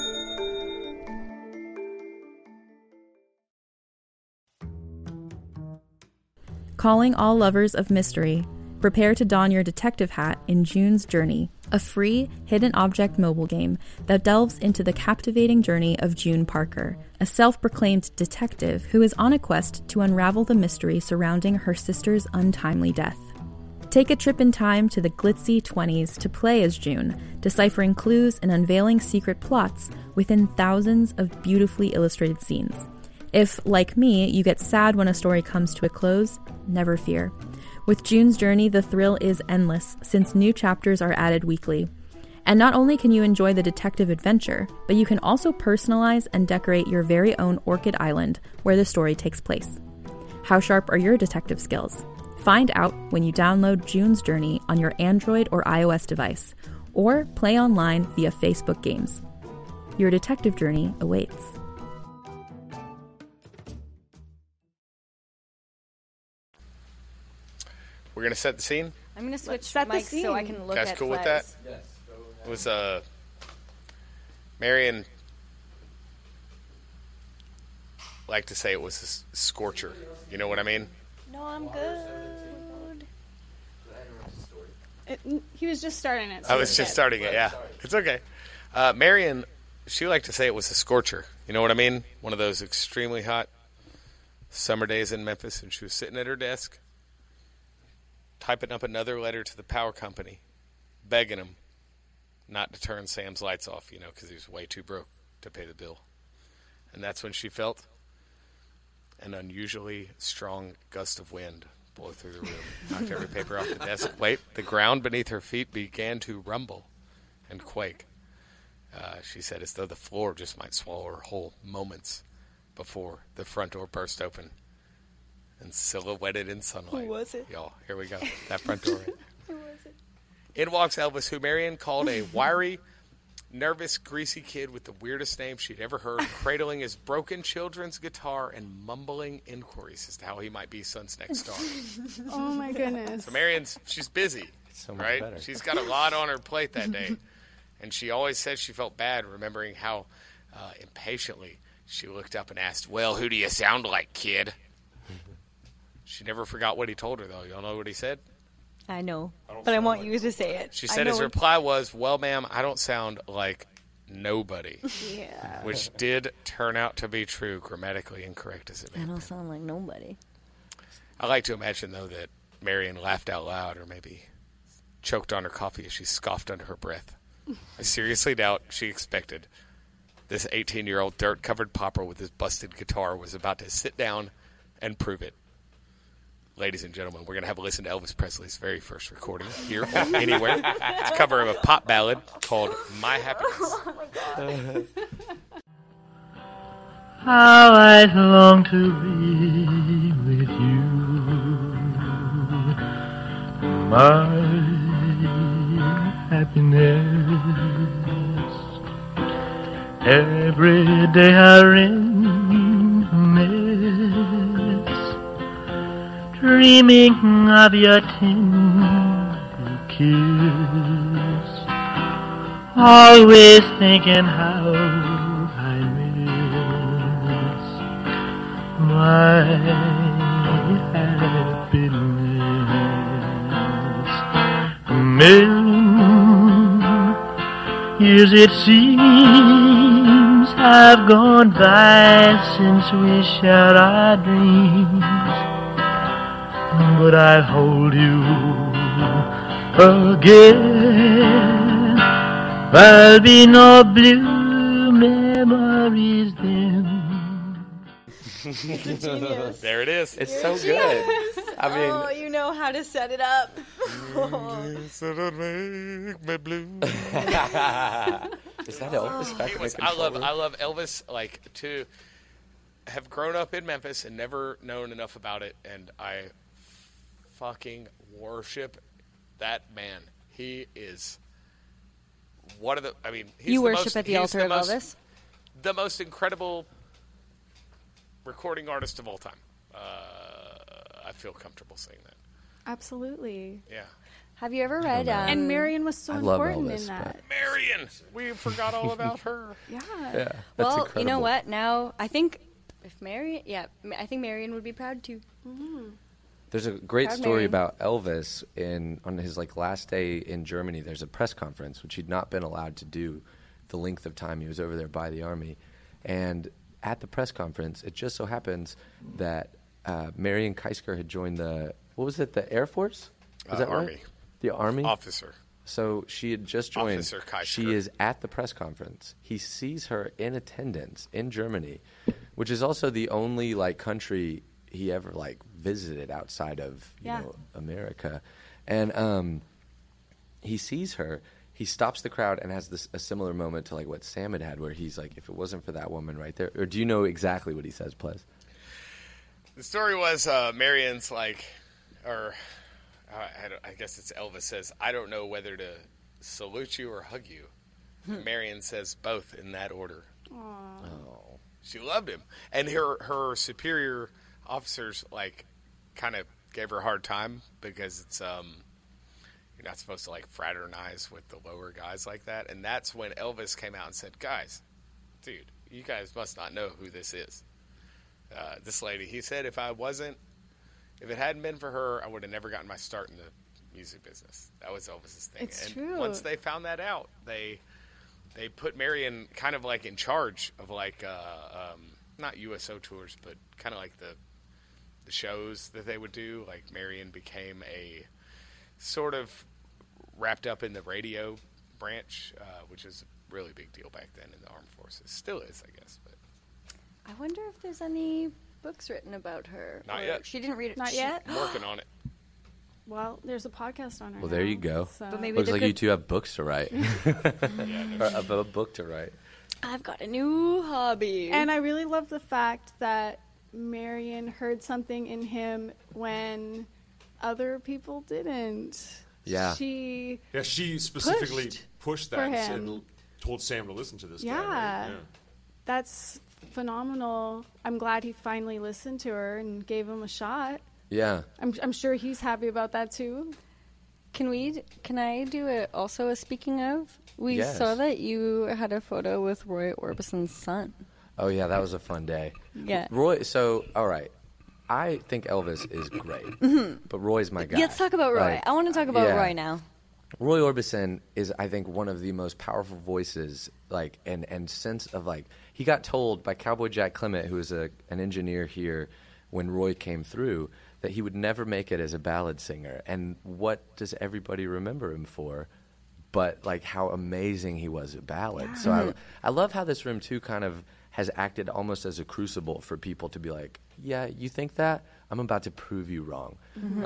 [SPEAKER 1] Calling all lovers of mystery. Prepare to don your detective hat in June's Journey, a free hidden object mobile game that delves into the captivating journey of June Parker, a self-proclaimed detective who is on a quest to unravel the mystery surrounding her sister's untimely death. Take a trip in time to the glitzy 20s to play as June, deciphering clues and unveiling secret plots within thousands of beautifully illustrated scenes. If, like me, you get sad when a story comes to a close, never fear. With June's Journey, the thrill is endless, since new chapters are added weekly. And not only can you enjoy the detective adventure, but you can also personalize and decorate your very own Orchid Island, where the story takes place. How sharp are your detective skills? Find out when you download June's Journey on your Android or iOS device, or play online via Facebook Games. Your detective journey awaits.
[SPEAKER 5] We're going to set the scene?
[SPEAKER 2] I'm going to switch
[SPEAKER 3] set the
[SPEAKER 2] mics so I
[SPEAKER 3] scene.
[SPEAKER 2] can look
[SPEAKER 5] Guys
[SPEAKER 2] at
[SPEAKER 5] cool with
[SPEAKER 2] Flies.
[SPEAKER 5] that? Yes. It was, Marion liked to say it was a scorcher. You know what I mean?
[SPEAKER 2] No, I'm good.
[SPEAKER 3] He was just starting it.
[SPEAKER 5] I was just starting it, yeah. It's okay. Marion, she liked to say it was a scorcher. You know what I mean? One of those extremely hot summer days in Memphis, and she was sitting at her desk, typing up another letter to the power company, begging them not to turn Sam's lights off, you know, because he was way too broke to pay the bill. And that's when she felt an unusually strong gust of wind blow through the room, knocked every paper off the desk. Wait, the ground beneath her feet began to rumble and quake. She said as though the floor just might swallow her whole moments before the front door burst open and silhouetted in sunlight.
[SPEAKER 2] Who was it?
[SPEAKER 5] Y'all, here we go. That front door right there. Who was it? In walks Elvis, who Marion called a wiry, nervous, greasy kid with the weirdest name she'd ever heard, cradling his broken children's guitar and mumbling inquiries as to how he might be Son's next star.
[SPEAKER 3] Oh, my goodness.
[SPEAKER 5] So Marion's, she's busy,
[SPEAKER 4] So much
[SPEAKER 5] right?
[SPEAKER 4] better.
[SPEAKER 5] She's got a lot on her plate that day. And she always said she felt bad, remembering how impatiently she looked up and asked, "Well, who do you sound like, kid?" She never forgot what he told her, though. Y'all know what he said?
[SPEAKER 2] I know, but I want you to say it.
[SPEAKER 5] She said his reply was, "Well, ma'am, I don't sound like nobody."
[SPEAKER 3] Yeah.
[SPEAKER 5] Which did turn out to be true, grammatically incorrect as it may
[SPEAKER 2] I
[SPEAKER 5] have
[SPEAKER 2] don't
[SPEAKER 5] been.
[SPEAKER 2] sound like nobody.
[SPEAKER 5] I like to imagine, though, that Marion laughed out loud or maybe choked on her coffee as she scoffed under her breath. I seriously doubt she expected this 18-year-old dirt-covered pauper with his busted guitar was about to sit down and prove it. Ladies and gentlemen, we're going to have a listen to Elvis Presley's very first recording here or anywhere. It's a cover of a pop ballad called My Happiness.
[SPEAKER 7] How I long to be with you, my happiness. Every day I reminisce, dreaming of your tender kiss, always thinking how I miss my happiness. Million years it seems have gone by since we shared our dreams, but I hold you again. There'll be no blue memories then.
[SPEAKER 5] There it is.
[SPEAKER 4] It's so good. I mean,
[SPEAKER 2] Oh, you know how to set it up.
[SPEAKER 5] Make me blue.
[SPEAKER 4] is that Elvis? Back in the
[SPEAKER 5] I
[SPEAKER 4] control room?
[SPEAKER 5] love Elvis. Like, to have grown up in Memphis and never known enough about it, and I fucking worship that man. He is one of the. I mean, he's
[SPEAKER 2] You
[SPEAKER 5] the
[SPEAKER 2] worship
[SPEAKER 5] most,
[SPEAKER 2] at the
[SPEAKER 5] he's
[SPEAKER 2] altar
[SPEAKER 5] the
[SPEAKER 2] of
[SPEAKER 5] most,
[SPEAKER 2] Elvis?
[SPEAKER 5] The most incredible recording artist of all time. I feel comfortable saying that.
[SPEAKER 3] Absolutely.
[SPEAKER 5] Yeah.
[SPEAKER 2] Have you ever read?
[SPEAKER 3] And Marion was so
[SPEAKER 4] I love
[SPEAKER 3] important
[SPEAKER 4] Elvis,
[SPEAKER 3] in that.
[SPEAKER 5] Marion, we forgot all about her.
[SPEAKER 3] Yeah.
[SPEAKER 4] Yeah, that's
[SPEAKER 2] Well,
[SPEAKER 4] incredible.
[SPEAKER 2] you know what? Now I think I think Marion would be proud too.
[SPEAKER 4] There's a great
[SPEAKER 2] Proud
[SPEAKER 4] story
[SPEAKER 2] Marion.
[SPEAKER 4] about Elvis on his last day in Germany. There's a press conference which he'd not been allowed to do the length of time he was over there by the army. And at the press conference, it just so happens that Marion Keisker had joined the Air Force? Is that
[SPEAKER 5] Army.
[SPEAKER 4] right? The Army?
[SPEAKER 5] Officer.
[SPEAKER 4] So she had just joined.
[SPEAKER 5] Officer Keisker.
[SPEAKER 4] She is at the press conference. He sees her in attendance in Germany, which is also the only country he ever visited outside of America. And he sees her. He stops the crowd and has a similar moment to what Sam had where he's like, if it wasn't for that woman right there. Or do you know exactly what he says, Plez?
[SPEAKER 5] The story was Marion's I guess it's Elvis says, I don't know whether to salute you or hug you. Marion says both in that order.
[SPEAKER 4] Oh.
[SPEAKER 5] She loved him. And her superior officers kind of gave her a hard time because it's you're not supposed to fraternize with the lower guys like that. And that's when Elvis came out and said, guys, dude, you guys must not know who this is. This lady, he said, if it hadn't been for her, I would have never gotten my start in the music business. That was Elvis's thing.
[SPEAKER 3] It's
[SPEAKER 5] and
[SPEAKER 3] true.
[SPEAKER 5] Once they found that out, they put Marion kind of in charge of not USO tours, but kind of the shows that they would do. Marion became a sort of wrapped up in the radio branch, which is a really big deal back then in the armed forces. Still is, I guess. But
[SPEAKER 2] I wonder if there's any books written about her.
[SPEAKER 5] Not
[SPEAKER 2] or
[SPEAKER 5] yet.
[SPEAKER 2] She didn't read it.
[SPEAKER 3] Not yet?
[SPEAKER 5] I'm working on it.
[SPEAKER 3] Well, there's a podcast on her.
[SPEAKER 4] Well, there
[SPEAKER 3] now,
[SPEAKER 4] you go.
[SPEAKER 3] So.
[SPEAKER 2] But maybe
[SPEAKER 4] Looks
[SPEAKER 2] the
[SPEAKER 4] like
[SPEAKER 2] good-
[SPEAKER 4] you two have books to write. Or a book to write.
[SPEAKER 2] I've got a new hobby.
[SPEAKER 3] And I really love the fact that Marion heard something in him when other people didn't.
[SPEAKER 4] Yeah.
[SPEAKER 3] She
[SPEAKER 6] specifically pushed
[SPEAKER 3] for
[SPEAKER 6] that
[SPEAKER 3] him.
[SPEAKER 6] and told Sam to listen to this guy.
[SPEAKER 3] Yeah.
[SPEAKER 6] Right?
[SPEAKER 3] That's phenomenal. I'm glad he finally listened to her and gave him a shot.
[SPEAKER 4] Yeah.
[SPEAKER 3] I'm sure he's happy about that too.
[SPEAKER 2] Can I do also a speaking of? We
[SPEAKER 4] Yes.
[SPEAKER 2] saw that you had a photo with Roy Orbison's son.
[SPEAKER 4] Oh, yeah, that was a fun day.
[SPEAKER 2] Yeah.
[SPEAKER 4] Roy, so, all right. I think Elvis is great, but Roy's my guy.
[SPEAKER 2] Let's talk about Roy. I want to talk about
[SPEAKER 4] yeah.
[SPEAKER 2] Roy now.
[SPEAKER 4] Roy Orbison is, I think, one of the most powerful voices, and sense of, he got told by Cowboy Jack Clement, who was an engineer here when Roy came through, that he would never make it as a ballad singer. And what does everybody remember him for? But, how amazing he was at ballads. So I love how this room, too, kind of has acted almost as a crucible for people to be like, yeah, you think that? I'm about to prove you wrong.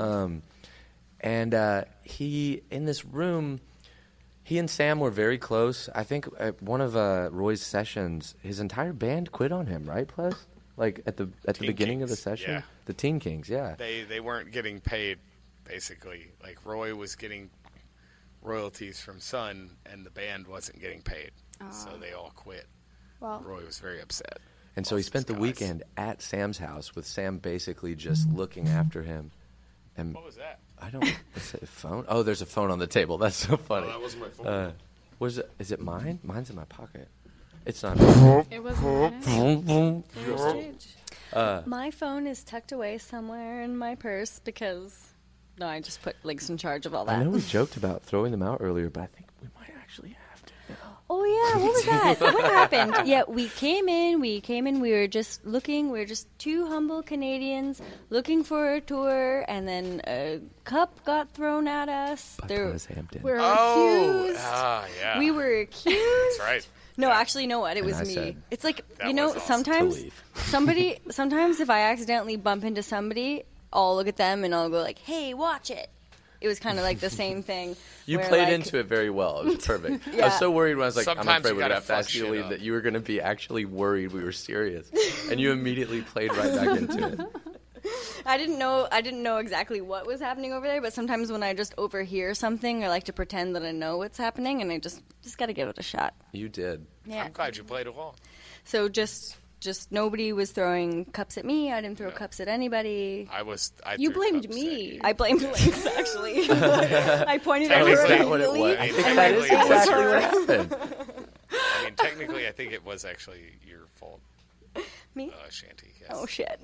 [SPEAKER 4] And he, in this room, he and Sam were very close. I think at one of Roy's sessions, his entire band quit on him, right, Plez? At the beginning of the
[SPEAKER 5] Kings,
[SPEAKER 4] session?
[SPEAKER 5] yeah.
[SPEAKER 4] The Teen Kings, yeah.
[SPEAKER 5] They weren't getting paid, basically. Roy was getting royalties from Sun, and the band wasn't getting paid. So they all quit.
[SPEAKER 3] Well,
[SPEAKER 5] Roy was very upset.
[SPEAKER 4] And so he spent the weekend at Sam's house with Sam basically just looking after him. And
[SPEAKER 5] What was that?
[SPEAKER 4] I don't. Is it a phone? Oh, there's a phone on the table. That's so funny.
[SPEAKER 6] Oh, that wasn't my phone.
[SPEAKER 4] Was it? Is it mine? Mine's in my pocket. It's not.
[SPEAKER 3] it wasn't mine. It was strange.
[SPEAKER 2] My phone is tucked away somewhere in my purse because I just put Links in charge of all that.
[SPEAKER 4] I know we joked about throwing them out earlier, but I think we might actually have to.
[SPEAKER 2] Oh yeah, what was that? What happened? Yeah, we came in, we were just looking, we were just two humble Canadians looking for a tour, and then a cup got thrown at us.
[SPEAKER 4] By Plez Hampton.
[SPEAKER 3] We're
[SPEAKER 5] Oh,
[SPEAKER 3] accused.
[SPEAKER 5] yeah.
[SPEAKER 2] We were accused.
[SPEAKER 5] That's right.
[SPEAKER 2] No, actually, you know what? It was
[SPEAKER 4] I
[SPEAKER 2] me.
[SPEAKER 4] said
[SPEAKER 2] It's like,
[SPEAKER 5] that
[SPEAKER 2] you know,
[SPEAKER 5] was awesome.
[SPEAKER 2] sometimes
[SPEAKER 4] To leave.
[SPEAKER 2] sometimes if I accidentally bump into somebody, I'll look at them and I'll go like, hey, watch it. It was kind of like the same thing.
[SPEAKER 4] You
[SPEAKER 2] where,
[SPEAKER 4] played
[SPEAKER 2] like,
[SPEAKER 4] into it very well. It was perfect. I
[SPEAKER 2] Yeah.
[SPEAKER 4] was so worried when I was like, I'm
[SPEAKER 5] Sometimes
[SPEAKER 4] afraid
[SPEAKER 5] you
[SPEAKER 4] we're going to
[SPEAKER 5] gotta
[SPEAKER 4] have to ask
[SPEAKER 5] fuck
[SPEAKER 4] you to
[SPEAKER 5] shit
[SPEAKER 4] leave,
[SPEAKER 5] up.
[SPEAKER 4] that you were going to be actually worried we were serious. And you immediately played right back into it.
[SPEAKER 2] I didn't know exactly what was happening over there, but sometimes when I just overhear something, I like to pretend that I know what's happening, and I just got to give it a shot.
[SPEAKER 4] You did.
[SPEAKER 2] Yeah.
[SPEAKER 5] I'm glad you played along.
[SPEAKER 2] So just nobody was throwing cups at me. I didn't throw cups at anybody.
[SPEAKER 3] You
[SPEAKER 5] threw
[SPEAKER 3] blamed
[SPEAKER 5] cups
[SPEAKER 3] me.
[SPEAKER 5] at you.
[SPEAKER 2] I blamed Lynx, actually. I pointed at
[SPEAKER 5] Technically,
[SPEAKER 2] her
[SPEAKER 5] is that
[SPEAKER 4] what it
[SPEAKER 2] immediately.
[SPEAKER 4] was? I think
[SPEAKER 5] And
[SPEAKER 4] that
[SPEAKER 5] my
[SPEAKER 4] is
[SPEAKER 5] brain was
[SPEAKER 4] exactly
[SPEAKER 2] her.
[SPEAKER 4] what happened.
[SPEAKER 5] I mean, technically, I think it was actually your fault,
[SPEAKER 2] Me?
[SPEAKER 5] Shanti. Yes.
[SPEAKER 2] Oh, shit.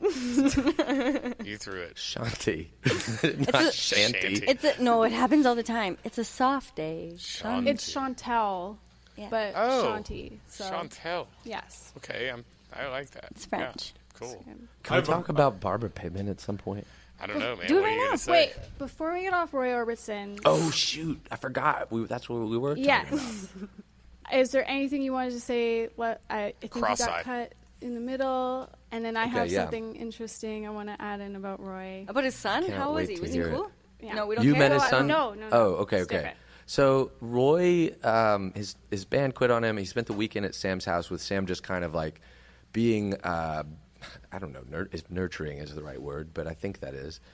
[SPEAKER 5] You threw it.
[SPEAKER 4] Shanti.
[SPEAKER 2] a-
[SPEAKER 4] Not Shanty.
[SPEAKER 5] Shanty.
[SPEAKER 2] No, it happens all the time. It's a soft day.
[SPEAKER 5] Shanti.
[SPEAKER 3] It's Chantel,
[SPEAKER 2] Yeah.
[SPEAKER 3] but
[SPEAKER 5] Oh.
[SPEAKER 3] Shanti. So
[SPEAKER 5] Chantel.
[SPEAKER 3] yes.
[SPEAKER 5] Okay, I like that.
[SPEAKER 2] It's French.
[SPEAKER 5] Yeah, cool.
[SPEAKER 4] Can we talk about Barbara Pittman at some point?
[SPEAKER 5] I don't know, man.
[SPEAKER 2] Do it
[SPEAKER 5] what are
[SPEAKER 2] right
[SPEAKER 5] you
[SPEAKER 2] now.
[SPEAKER 5] gonna say?
[SPEAKER 3] Wait, before we get off Roy Orbison,
[SPEAKER 4] Oh, shoot. I forgot. That's what we were talking
[SPEAKER 3] yes.
[SPEAKER 4] about.
[SPEAKER 3] Is there anything you wanted to say? I think you
[SPEAKER 5] Cross-eyed.
[SPEAKER 3] got cut in the middle, and then I have
[SPEAKER 4] yeah.
[SPEAKER 3] something interesting I want to add in about Roy.
[SPEAKER 2] About his son?
[SPEAKER 4] Can't
[SPEAKER 2] How was
[SPEAKER 4] wait
[SPEAKER 2] he?
[SPEAKER 4] to
[SPEAKER 2] Was he
[SPEAKER 4] hear it.
[SPEAKER 2] cool?
[SPEAKER 3] Yeah.
[SPEAKER 2] No, we don't
[SPEAKER 4] You
[SPEAKER 2] care.
[SPEAKER 4] met his
[SPEAKER 3] No,
[SPEAKER 4] son?
[SPEAKER 3] no.
[SPEAKER 4] Oh, okay,
[SPEAKER 3] It's
[SPEAKER 4] okay.
[SPEAKER 3] different.
[SPEAKER 4] So Roy, his band quit on him. He spent the weekend at Sam's house with Sam just kind of like being, I don't know, if nurturing is the right word, but I think that is.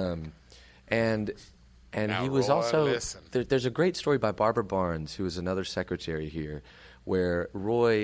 [SPEAKER 4] And
[SPEAKER 5] Now,
[SPEAKER 4] he was
[SPEAKER 5] Roy,
[SPEAKER 4] also,
[SPEAKER 5] listen.
[SPEAKER 4] there's a great story by Barbara Barnes, who is another secretary here, where Roy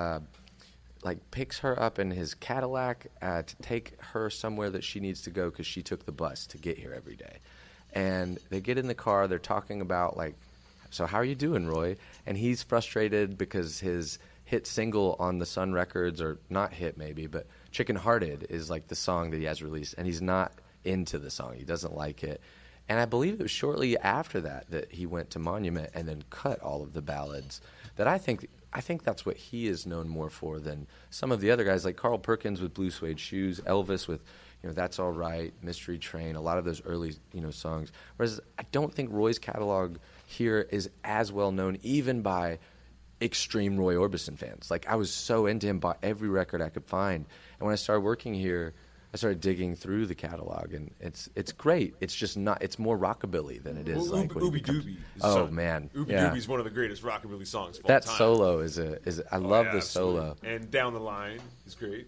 [SPEAKER 4] like picks her up in his Cadillac to take her somewhere that she needs to go because she took the bus to get here every day. And they get in the car, they're talking about like, so how are you doing, Roy? And he's frustrated because his hit single on the Sun Records, or not hit maybe, but Chicken Hearted is like the song that he has released, and he's not into the song. He doesn't like it. And I believe it was shortly after that he went to Monument and then cut all of the ballads that I think that's what he is known more for than some of the other guys, like Carl Perkins with Blue Suede Shoes, Elvis with, That's All Right, Mystery Train, a lot of those early, songs. Whereas I don't think Roy's catalog here is as well known even by extreme Roy Orbison fans. Like, I was so into him, bought every record I could find. And when I started working here, I started digging through the catalog, and it's great. It's just not. It's more rockabilly than it is like. when he
[SPEAKER 6] Ooby
[SPEAKER 4] becomes-
[SPEAKER 6] Dooby.
[SPEAKER 4] Oh man,
[SPEAKER 6] Ooby
[SPEAKER 4] yeah.
[SPEAKER 6] Dooby's one of the greatest rockabilly songs of all
[SPEAKER 4] That
[SPEAKER 6] time.
[SPEAKER 4] solo is I love
[SPEAKER 6] Yeah,
[SPEAKER 4] the
[SPEAKER 6] absolutely.
[SPEAKER 4] solo.
[SPEAKER 6] And Down the Line is great.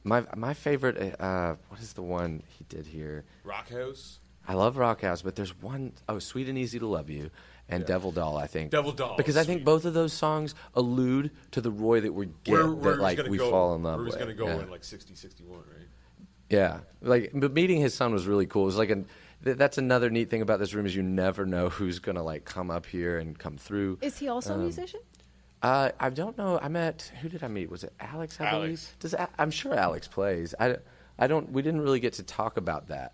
[SPEAKER 4] My favorite. What is the one he did here?
[SPEAKER 6] Rock House.
[SPEAKER 4] I love Rock House, but there's one Sweet and Easy to Love You, and Devil Doll. I think
[SPEAKER 6] Devil Doll
[SPEAKER 4] because
[SPEAKER 6] is
[SPEAKER 4] I think
[SPEAKER 6] sweet.
[SPEAKER 4] both of those songs allude to the Roy that we get,
[SPEAKER 6] Where
[SPEAKER 4] that
[SPEAKER 6] he's
[SPEAKER 4] like
[SPEAKER 6] gonna
[SPEAKER 4] we
[SPEAKER 6] go,
[SPEAKER 4] fall in love
[SPEAKER 6] where
[SPEAKER 4] with.
[SPEAKER 6] he's going to go
[SPEAKER 4] yeah.
[SPEAKER 6] in like 60, 61, right?
[SPEAKER 4] Yeah, like, but meeting his son was really cool. It was like that's another neat thing about this room is you never know who's gonna like come up here and come through.
[SPEAKER 3] Is he also a musician?
[SPEAKER 4] I don't know. Who did I meet? Was it Alex? I believe.
[SPEAKER 5] Alex.
[SPEAKER 4] I'm sure Alex plays. I don't. We didn't really get to talk about that.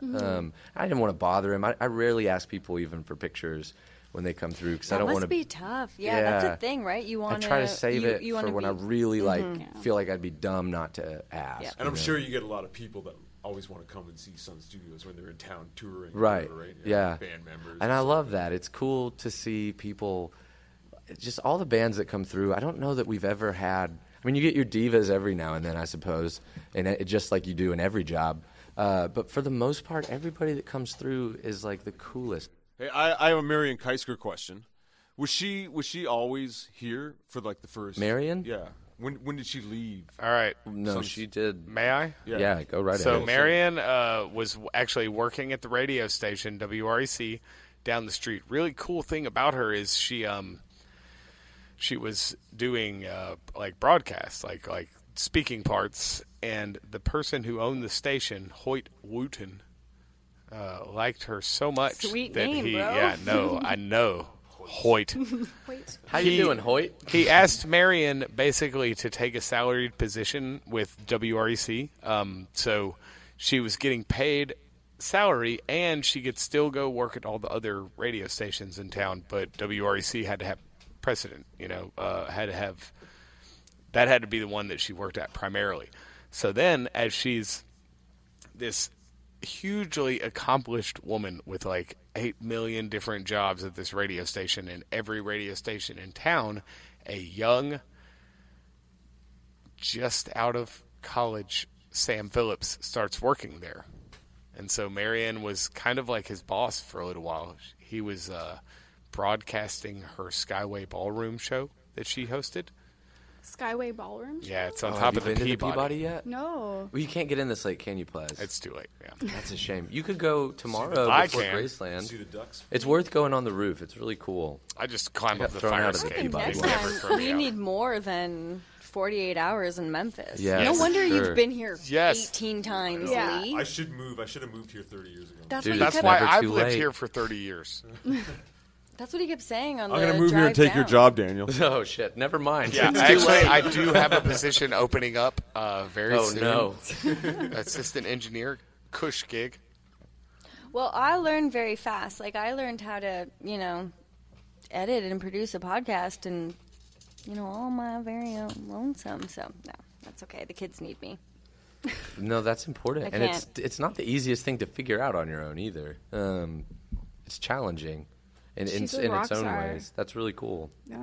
[SPEAKER 4] I didn't want to bother him. I rarely ask people even for pictures when they come through because I
[SPEAKER 2] That
[SPEAKER 4] don't
[SPEAKER 2] must
[SPEAKER 4] want to
[SPEAKER 2] be tough. Yeah, that's
[SPEAKER 4] Yeah.
[SPEAKER 2] the thing, right? You want
[SPEAKER 4] I try to save it
[SPEAKER 2] you
[SPEAKER 4] for
[SPEAKER 2] wanna
[SPEAKER 4] when I
[SPEAKER 2] be-
[SPEAKER 4] really feel like I'd be dumb not to ask.
[SPEAKER 2] Yeah.
[SPEAKER 6] And I'm sure you get a lot of people that always want to come and see Sun Studios when they're in town touring. or
[SPEAKER 4] Right.
[SPEAKER 6] whatever, right?
[SPEAKER 4] Yeah.
[SPEAKER 6] Band members.
[SPEAKER 4] And I
[SPEAKER 6] stuff
[SPEAKER 4] love
[SPEAKER 6] like
[SPEAKER 4] that. It's cool to see people, just all the bands that come through. I don't know that we've ever had. I mean, you get your divas every now and then, I suppose, and just like you do in every job. But for the most part, everybody that comes through is like the coolest.
[SPEAKER 6] Hey, I have a Marion Keisker question. Was she always here for like the first?
[SPEAKER 4] Marion?
[SPEAKER 6] Yeah. When did she leave?
[SPEAKER 5] All right.
[SPEAKER 4] No, she did.
[SPEAKER 5] May I?
[SPEAKER 4] Yeah, go right
[SPEAKER 5] So
[SPEAKER 4] ahead.
[SPEAKER 5] Marion was actually working at the radio station WREC down the street. Really cool thing about her is she was doing like broadcasts, like speaking parts, and the person who owned the station, Hoyt Wooten, liked her so much
[SPEAKER 2] Sweet
[SPEAKER 5] that
[SPEAKER 2] name,
[SPEAKER 5] he
[SPEAKER 2] bro.
[SPEAKER 5] I know Hoyt.
[SPEAKER 4] How you doing, Hoyt?
[SPEAKER 5] He asked Marion basically to take a salaried position with WREC. So she was getting paid salary, and she could still go work at all the other radio stations in town. But WREC had to have precedent, had to be the one that she worked at primarily. So then, as she's this hugely accomplished woman with like 8 million different jobs at this radio station and every radio station in town, a young, just out of college Sam Phillips starts working there. And so Marianne was kind of like his boss for a little while. He was broadcasting her Skyway Ballroom show that she hosted.
[SPEAKER 3] Skyway Ballroom?
[SPEAKER 5] Yeah, it's on
[SPEAKER 4] Have
[SPEAKER 5] top
[SPEAKER 4] you
[SPEAKER 5] of the
[SPEAKER 4] been to
[SPEAKER 5] Peabody.
[SPEAKER 4] yet?
[SPEAKER 3] No.
[SPEAKER 4] Well, you can't get in this late, can you, Plez?
[SPEAKER 5] It's too late, yeah.
[SPEAKER 4] That's a shame. You could go tomorrow
[SPEAKER 5] I
[SPEAKER 4] before
[SPEAKER 5] can.
[SPEAKER 4] Graceland.
[SPEAKER 6] See the ducks.
[SPEAKER 4] It's worth going on the roof. It's really cool.
[SPEAKER 5] I just climbed
[SPEAKER 4] I
[SPEAKER 5] up
[SPEAKER 4] got
[SPEAKER 5] the
[SPEAKER 4] thrown
[SPEAKER 5] fire
[SPEAKER 4] out of the
[SPEAKER 5] escape.
[SPEAKER 4] Peabody
[SPEAKER 5] They
[SPEAKER 4] one.
[SPEAKER 5] never
[SPEAKER 2] Next
[SPEAKER 5] throw
[SPEAKER 2] time,
[SPEAKER 5] me
[SPEAKER 2] we
[SPEAKER 5] out.
[SPEAKER 2] need more than 48 hours in Memphis.
[SPEAKER 4] Yes,
[SPEAKER 2] no wonder
[SPEAKER 4] sure.
[SPEAKER 2] you've been here
[SPEAKER 5] Yes.
[SPEAKER 2] 18 times,
[SPEAKER 3] Yeah.
[SPEAKER 2] Lee.
[SPEAKER 6] I should move. I should have moved here 30 years ago.
[SPEAKER 2] That's
[SPEAKER 4] Dude,
[SPEAKER 2] what he
[SPEAKER 5] That's
[SPEAKER 2] kept.
[SPEAKER 5] why
[SPEAKER 4] never
[SPEAKER 5] I've
[SPEAKER 4] too
[SPEAKER 5] lived
[SPEAKER 4] late.
[SPEAKER 5] here for 30 years.
[SPEAKER 2] That's what he kept saying on
[SPEAKER 6] I'm
[SPEAKER 2] the
[SPEAKER 6] going to move here and
[SPEAKER 2] drive
[SPEAKER 6] take your
[SPEAKER 2] down.
[SPEAKER 6] job, Daniel.
[SPEAKER 4] Oh, shit. Never mind.
[SPEAKER 5] Yeah,
[SPEAKER 4] It's too
[SPEAKER 5] actually,
[SPEAKER 4] late.
[SPEAKER 5] I do have a position opening up very
[SPEAKER 4] Oh,
[SPEAKER 5] soon.
[SPEAKER 4] no.
[SPEAKER 5] Assistant engineer, cush gig.
[SPEAKER 2] Well, I learned very fast. Like, I learned how to, edit and produce a podcast and, all on my very own lonesome. So, no, that's okay. The kids need me.
[SPEAKER 4] No, that's important.
[SPEAKER 2] I
[SPEAKER 4] And
[SPEAKER 2] can't.
[SPEAKER 4] it's not the easiest thing to figure out on your own either. It's challenging in
[SPEAKER 3] She's a
[SPEAKER 4] its
[SPEAKER 3] rock
[SPEAKER 4] own
[SPEAKER 3] star.
[SPEAKER 4] ways. That's really cool.
[SPEAKER 3] Yeah.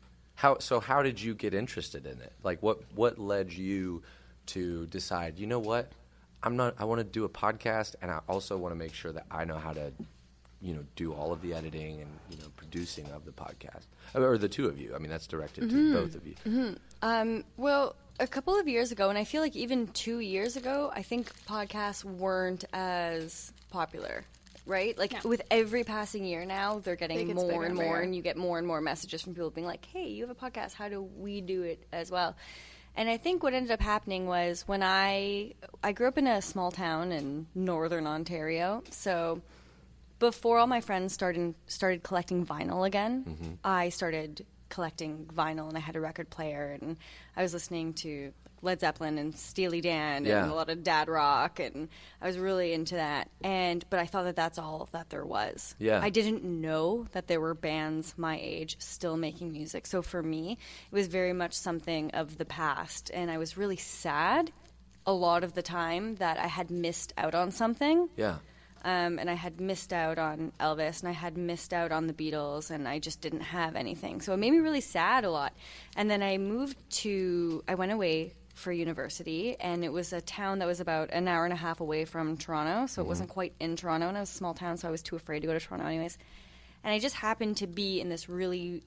[SPEAKER 4] How did you get interested in it? Like what led you to decide, you know what? I want to do a podcast, and I also want to make sure that I know how to do all of the editing and producing of the podcast. Or the two of you. I mean, that's directed to both of you.
[SPEAKER 2] Well, a couple of years ago, and I feel like even 2 years ago, I think podcasts weren't as popular, right? Like,
[SPEAKER 3] Yeah.
[SPEAKER 2] with every passing year now, they're getting
[SPEAKER 3] It gets
[SPEAKER 2] more
[SPEAKER 3] bigger
[SPEAKER 2] and
[SPEAKER 3] and
[SPEAKER 2] more,
[SPEAKER 3] bigger.
[SPEAKER 2] and you get more and more messages from people being like, hey, you have a podcast, how do we do it as well? And I think what ended up happening was when I grew up in a small town in northern Ontario, so before all my friends started collecting vinyl again, I started collecting vinyl, and I had a record player, and I was listening to Led Zeppelin and Steely Dan
[SPEAKER 4] Yeah.
[SPEAKER 2] and a lot of dad rock, and I was really into that. But I thought that that's all that there was.
[SPEAKER 4] Yeah.
[SPEAKER 2] I didn't know that there were bands my age still making music. So for me, it was very much something of the past, and I was really sad a lot of the time that I had missed out on something.
[SPEAKER 4] Yeah.
[SPEAKER 2] And I had missed out on Elvis, and I had missed out on the Beatles, and I just didn't have anything. So it made me really sad a lot. And then I went away for university, and it was a town that was about an hour and a half away from Toronto, so it wasn't quite in Toronto, and it was a small town, so I was too afraid to go to Toronto anyways. And I just happened to be in this really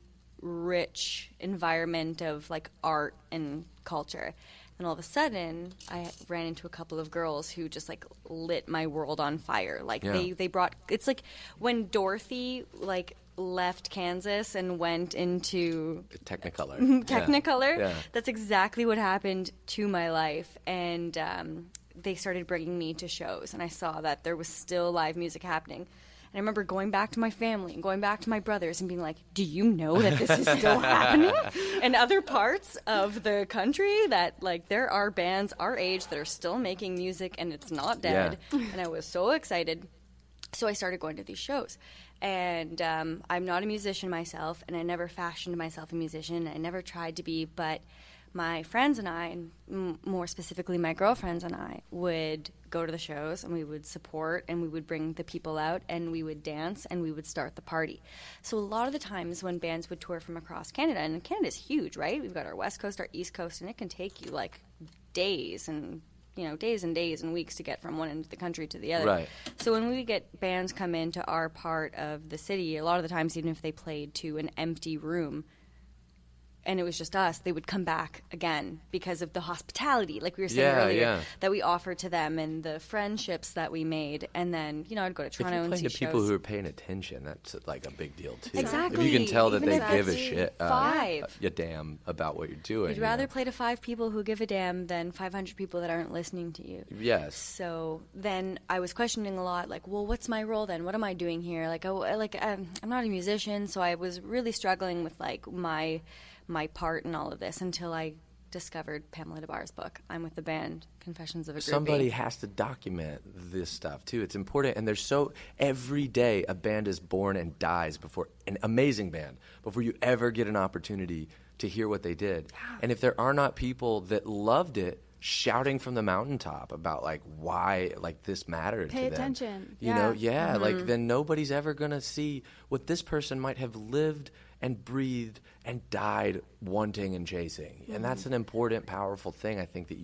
[SPEAKER 2] rich environment of, like, art and culture. And all of a sudden, I ran into a couple of girls who just, like, lit my world on fire. Like,
[SPEAKER 4] Yeah.
[SPEAKER 2] they brought... It's like when Dorothy, like, left Kansas and went into
[SPEAKER 4] Technicolor.
[SPEAKER 2] Technicolor.
[SPEAKER 4] Yeah.
[SPEAKER 2] That's exactly what happened to my life. And they started bringing me to shows, and I saw that there was still live music happening. And I remember going back to my family and going back to my brothers and being like, do you know that this is still happening in other parts of the country? That, like, there are bands our age that are still making music and it's not dead. And I was so excited. So I started going to these shows. And I'm not a musician myself, and I never fashioned myself a musician. I never tried to be, but my friends and I, and more specifically my girlfriends and I, would go to the shows, and we would support, and we would bring the people out, and we would dance, and we would start the party. So a lot of the times when bands would tour from across Canada, and Canada's huge, right? We've got our West Coast, our East Coast, and it can take you, like, days and days and weeks to get from one end of the country to the other.
[SPEAKER 4] Right.
[SPEAKER 2] So when we get bands come into our part of the city, a lot of the times, even if they played to an empty room and it was just us, they would come back again because of the hospitality, like we were saying earlier, that we offered to them and the friendships that we made. And then, I'd go to
[SPEAKER 4] If
[SPEAKER 2] Toronto
[SPEAKER 4] you're
[SPEAKER 2] and see
[SPEAKER 4] playing to people
[SPEAKER 2] shows.
[SPEAKER 4] who are paying attention, that's like a big deal too.
[SPEAKER 2] Exactly.
[SPEAKER 4] If you can tell that
[SPEAKER 2] Even
[SPEAKER 4] they
[SPEAKER 2] if
[SPEAKER 4] give a
[SPEAKER 2] it's
[SPEAKER 4] shit,
[SPEAKER 2] five.
[SPEAKER 4] you damn about what you're doing.
[SPEAKER 2] You'd rather play to 5 people who give a damn than 500 people that aren't listening to you.
[SPEAKER 4] Yes.
[SPEAKER 2] So then I was questioning a lot, like, well, what's my role then? What am I doing here? I'm not a musician, so I was really struggling with, like, my part in all of this until I discovered Pamela DeBar's book, I'm with the Band, Confessions of a Groupie.
[SPEAKER 4] Somebody has to document this stuff too. It's important, and every day a band is born and dies before an amazing band before you ever get an opportunity to hear what they did. And if there are not people that loved it shouting from the mountaintop about, like, why, like, this mattered
[SPEAKER 3] Pay
[SPEAKER 4] to them,
[SPEAKER 3] attention.
[SPEAKER 4] you know, like, then nobody's ever gonna see what this person might have lived and breathed and died wanting and chasing. And that's an important, powerful thing, I think, that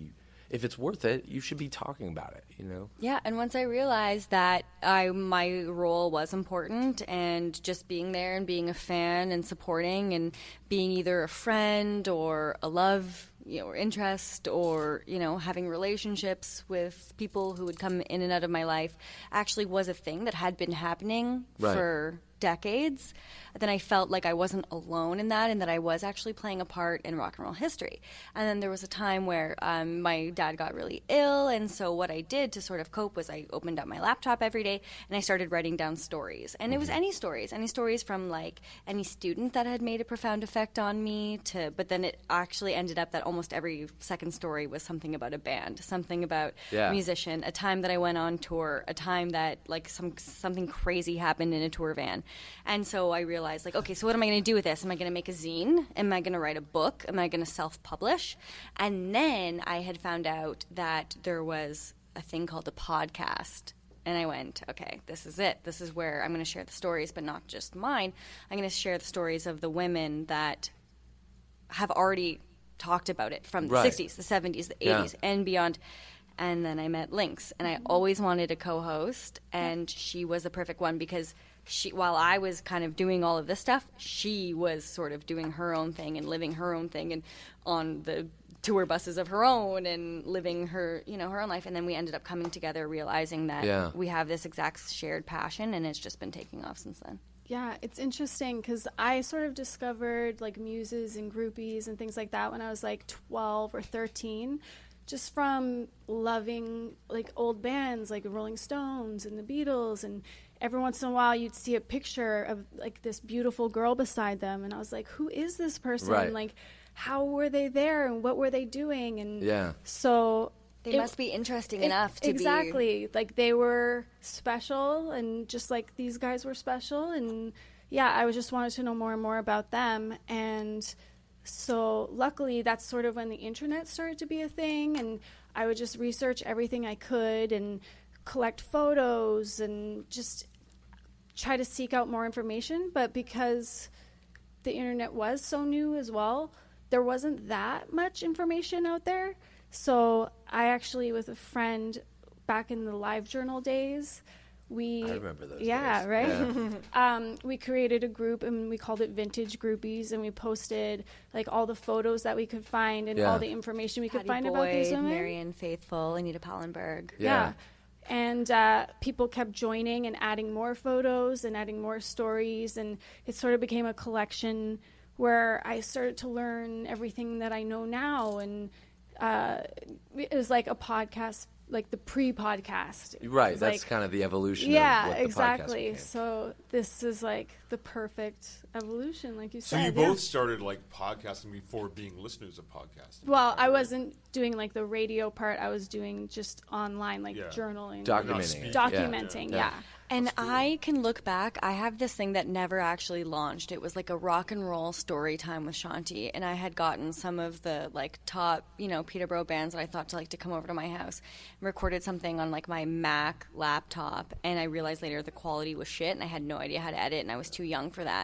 [SPEAKER 4] if it's worth it, you should be talking about it, you know?
[SPEAKER 2] Yeah, and once I realized that my role was important, and just being there and being a fan and supporting and being either a friend or a love, or interest, or, having relationships with people who would come in and out of my life actually was a thing that had been happening for decades, then I felt like I wasn't alone in that, and that I was actually playing a part in rock and roll history. And then there was a time where my dad got really ill, and so what I did to sort of cope was I opened up my laptop every day and I started writing down stories. And it was any stories from like any student that had made a profound effect on me but then it actually ended up that almost every second story was something about a band, something about a musician, a time that I went on tour, a time that like something crazy happened in a tour van. And so I realized, like, okay, so what am I going to do with this? Am I going to make a zine? Am I going to write a book? Am I going to self-publish? And then I had found out that there was a thing called a podcast. And I went, okay, this is it. This is where I'm going to share the stories, but not just mine. I'm going to share the stories of the women that have already talked about it from the 60s, the 70s, the 80s, and beyond. And then I met Lynx, and I always wanted a co-host, and she was the perfect one because while I was kind of doing all of this stuff, she was sort of doing her own thing and living her own thing and on the tour buses of her own and living her, her own life. And then we ended up coming together, realizing that we have this exact shared passion, and it's just been taking off since then.
[SPEAKER 3] Yeah, it's interesting because I sort of discovered like muses and groupies and things like that when I was like 12 or 13. Just from loving like old bands like Rolling Stones and the Beatles, and every once in a while you'd see a picture of like this beautiful girl beside them, and I was like, who is this person? Like, how were they there, and what were they doing? And so
[SPEAKER 2] they must be interesting enough to
[SPEAKER 3] be like they were special, and just like these guys were special, and I was just wanted to know more and more about them. And so luckily that's sort of when the internet started to be a thing, and I would just research everything I could and collect photos and just try to seek out more information. But because the internet was so new as well, there wasn't that much information out there. So I actually, with a friend back in the LiveJournal days, I
[SPEAKER 4] remember those days.
[SPEAKER 3] Right? Yeah. We created a group, and we called it Vintage Groupies, and we posted like all the photos that we could find and all the information we could find about these women.
[SPEAKER 2] Marianne Faithfull, Anita Pallenberg.
[SPEAKER 3] Yeah. And people kept joining and adding more photos and adding more stories, and it sort of became a collection where I started to learn everything that I know now, and it was like a podcast, like the pre-podcast.
[SPEAKER 4] Right, that's like, kind of the evolution of what the
[SPEAKER 3] exactly.
[SPEAKER 4] podcast became.
[SPEAKER 3] So this is like the perfect evolution, like you said.
[SPEAKER 6] So you both started like podcasting before being listeners of podcasting.
[SPEAKER 3] Well, I wasn't doing like the radio part. I was doing just online, like journaling. Documenting, yeah.
[SPEAKER 2] And cool. I can look back. I have this thing that never actually launched. It was like a rock and roll story time with Shanti, and I had gotten some of the like top, Peterborough bands that I thought to come over to my house, and recorded something on like my Mac laptop, and I realized later the quality was shit, and I had no idea how to edit, and I was too young for that.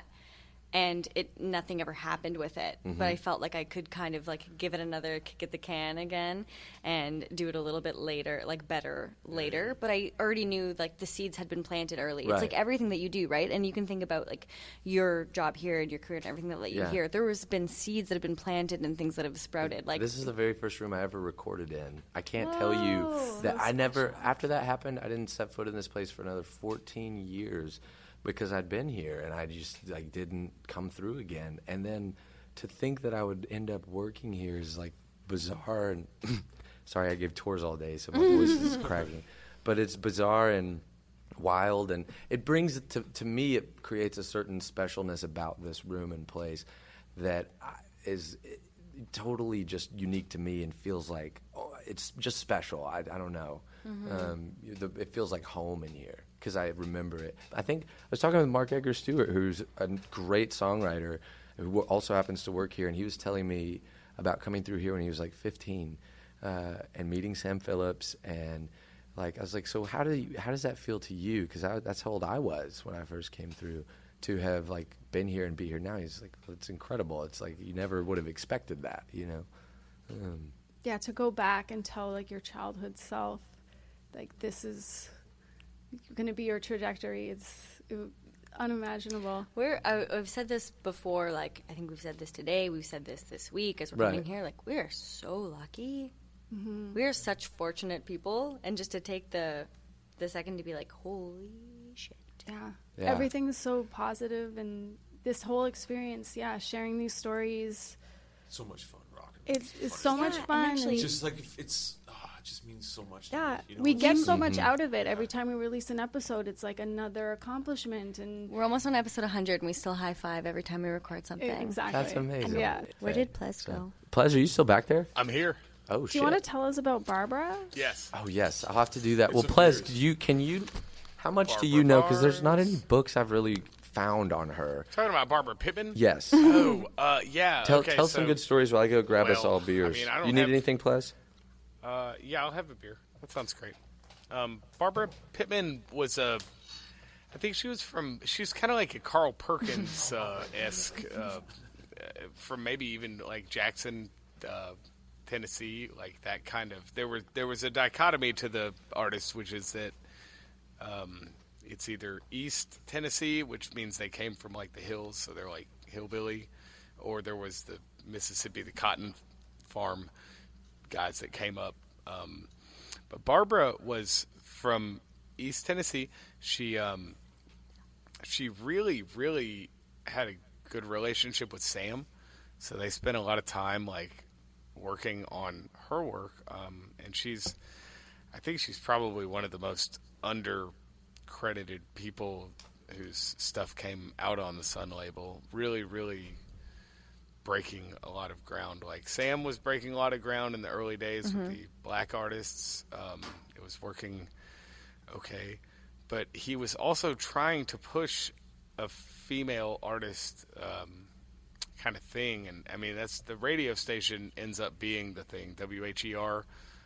[SPEAKER 2] And nothing ever happened with it. Mm-hmm. But I felt like I could kind of like give it another kick at the can again and do it a little bit later, like better later. But I already knew like the seeds had been planted early. Right. It's like everything that you do, right? And you can think about like your job here and your career and everything that let you hear. There has been seeds that have been planted and things that have sprouted. Like
[SPEAKER 4] this is the very first room I ever recorded in. I can't tell you that I never, after that happened, I didn't set foot in this place for another 14 years. Because I'd been here and I just like didn't come through again. And then to think that I would end up working here is like bizarre. And sorry, I give tours all day, so my voice is cracking. But it's bizarre and wild, and it brings to me. It creates a certain specialness about this room and place that is totally just unique to me and feels like it's just special. I don't know. Mm-hmm. It feels like home in here. Because I remember it. I think I was talking with Mark Edgar Stewart, who's a great songwriter, who also happens to work here, and he was telling me about coming through here when he was like 15, and meeting Sam Phillips, and like I was like, so how does that feel to you? Because that's how old I was when I first came through, to have like been here and be here now. He's like, well, it's incredible. It's like you never would have expected that,
[SPEAKER 3] Yeah, to go back and tell like your childhood self, like this is going to be your trajectory. It's unimaginable.
[SPEAKER 2] I've said this before, like I think we've said this today, we've said this week as we're
[SPEAKER 4] Right.
[SPEAKER 2] coming here, like we are so lucky. We are such fortunate people, and just to take the second to be like, holy shit.
[SPEAKER 3] Yeah.
[SPEAKER 4] Yeah.
[SPEAKER 3] Everything's so positive, and this whole experience, sharing these stories,
[SPEAKER 6] So much fun rocking.
[SPEAKER 3] it's so much
[SPEAKER 2] and
[SPEAKER 3] fun.
[SPEAKER 2] actually-
[SPEAKER 6] It's just like it just means so much. To
[SPEAKER 3] Yeah,
[SPEAKER 6] me, you know?
[SPEAKER 3] we
[SPEAKER 6] It's
[SPEAKER 3] get
[SPEAKER 6] just-
[SPEAKER 3] so much out of it. Every time we release an episode, it's like another accomplishment. And
[SPEAKER 2] We're almost on episode 100, and we still high five every time we record something.
[SPEAKER 3] exactly.
[SPEAKER 4] That's amazing.
[SPEAKER 3] Yeah.
[SPEAKER 2] Where did Ples go?
[SPEAKER 4] Ples, are you still back there?
[SPEAKER 5] I'm here.
[SPEAKER 4] Oh,
[SPEAKER 3] Do
[SPEAKER 4] shit.
[SPEAKER 3] you want to tell us about Barbara?
[SPEAKER 5] Yes.
[SPEAKER 4] Oh, yes. I'll have to do that. Well,
[SPEAKER 6] so
[SPEAKER 4] Ples,
[SPEAKER 6] curious.
[SPEAKER 4] how much do
[SPEAKER 5] Barbara
[SPEAKER 4] you know? Because there's not
[SPEAKER 5] Bars.
[SPEAKER 4] any books I've really found on her.
[SPEAKER 5] Talking about Barbara Pittman?
[SPEAKER 4] Yes.
[SPEAKER 5] Oh, yeah.
[SPEAKER 4] Tell
[SPEAKER 5] okay,
[SPEAKER 4] some
[SPEAKER 5] so-
[SPEAKER 4] good stories while I go grab us
[SPEAKER 5] Well,
[SPEAKER 4] all beers.
[SPEAKER 5] I mean, I don't
[SPEAKER 4] you need
[SPEAKER 5] have-
[SPEAKER 4] anything, Ples?
[SPEAKER 5] Yeah, I'll have a beer. That sounds great. Barbara Pittman was I think she was kind of like a Carl Perkins esque, from maybe even like Jackson, Tennessee, like that kind of. There was a dichotomy to the artist, which is that it's either East Tennessee, which means they came from like the hills, so they're like hillbilly, or there was the Mississippi, the cotton farm guys that came up. But Barbara was from East Tennessee. She really, really had a good relationship with Sam, so they spent a lot of time like working on her work. And I think she's probably one of the most undercredited people whose stuff came out on the Sun label. Really, really breaking a lot of ground. Like Sam was breaking a lot of ground in the early days with the black artists. It was working okay, but he was also trying to push a female artist kind of thing. And I mean, that's the radio station ends up being the thing. WHER.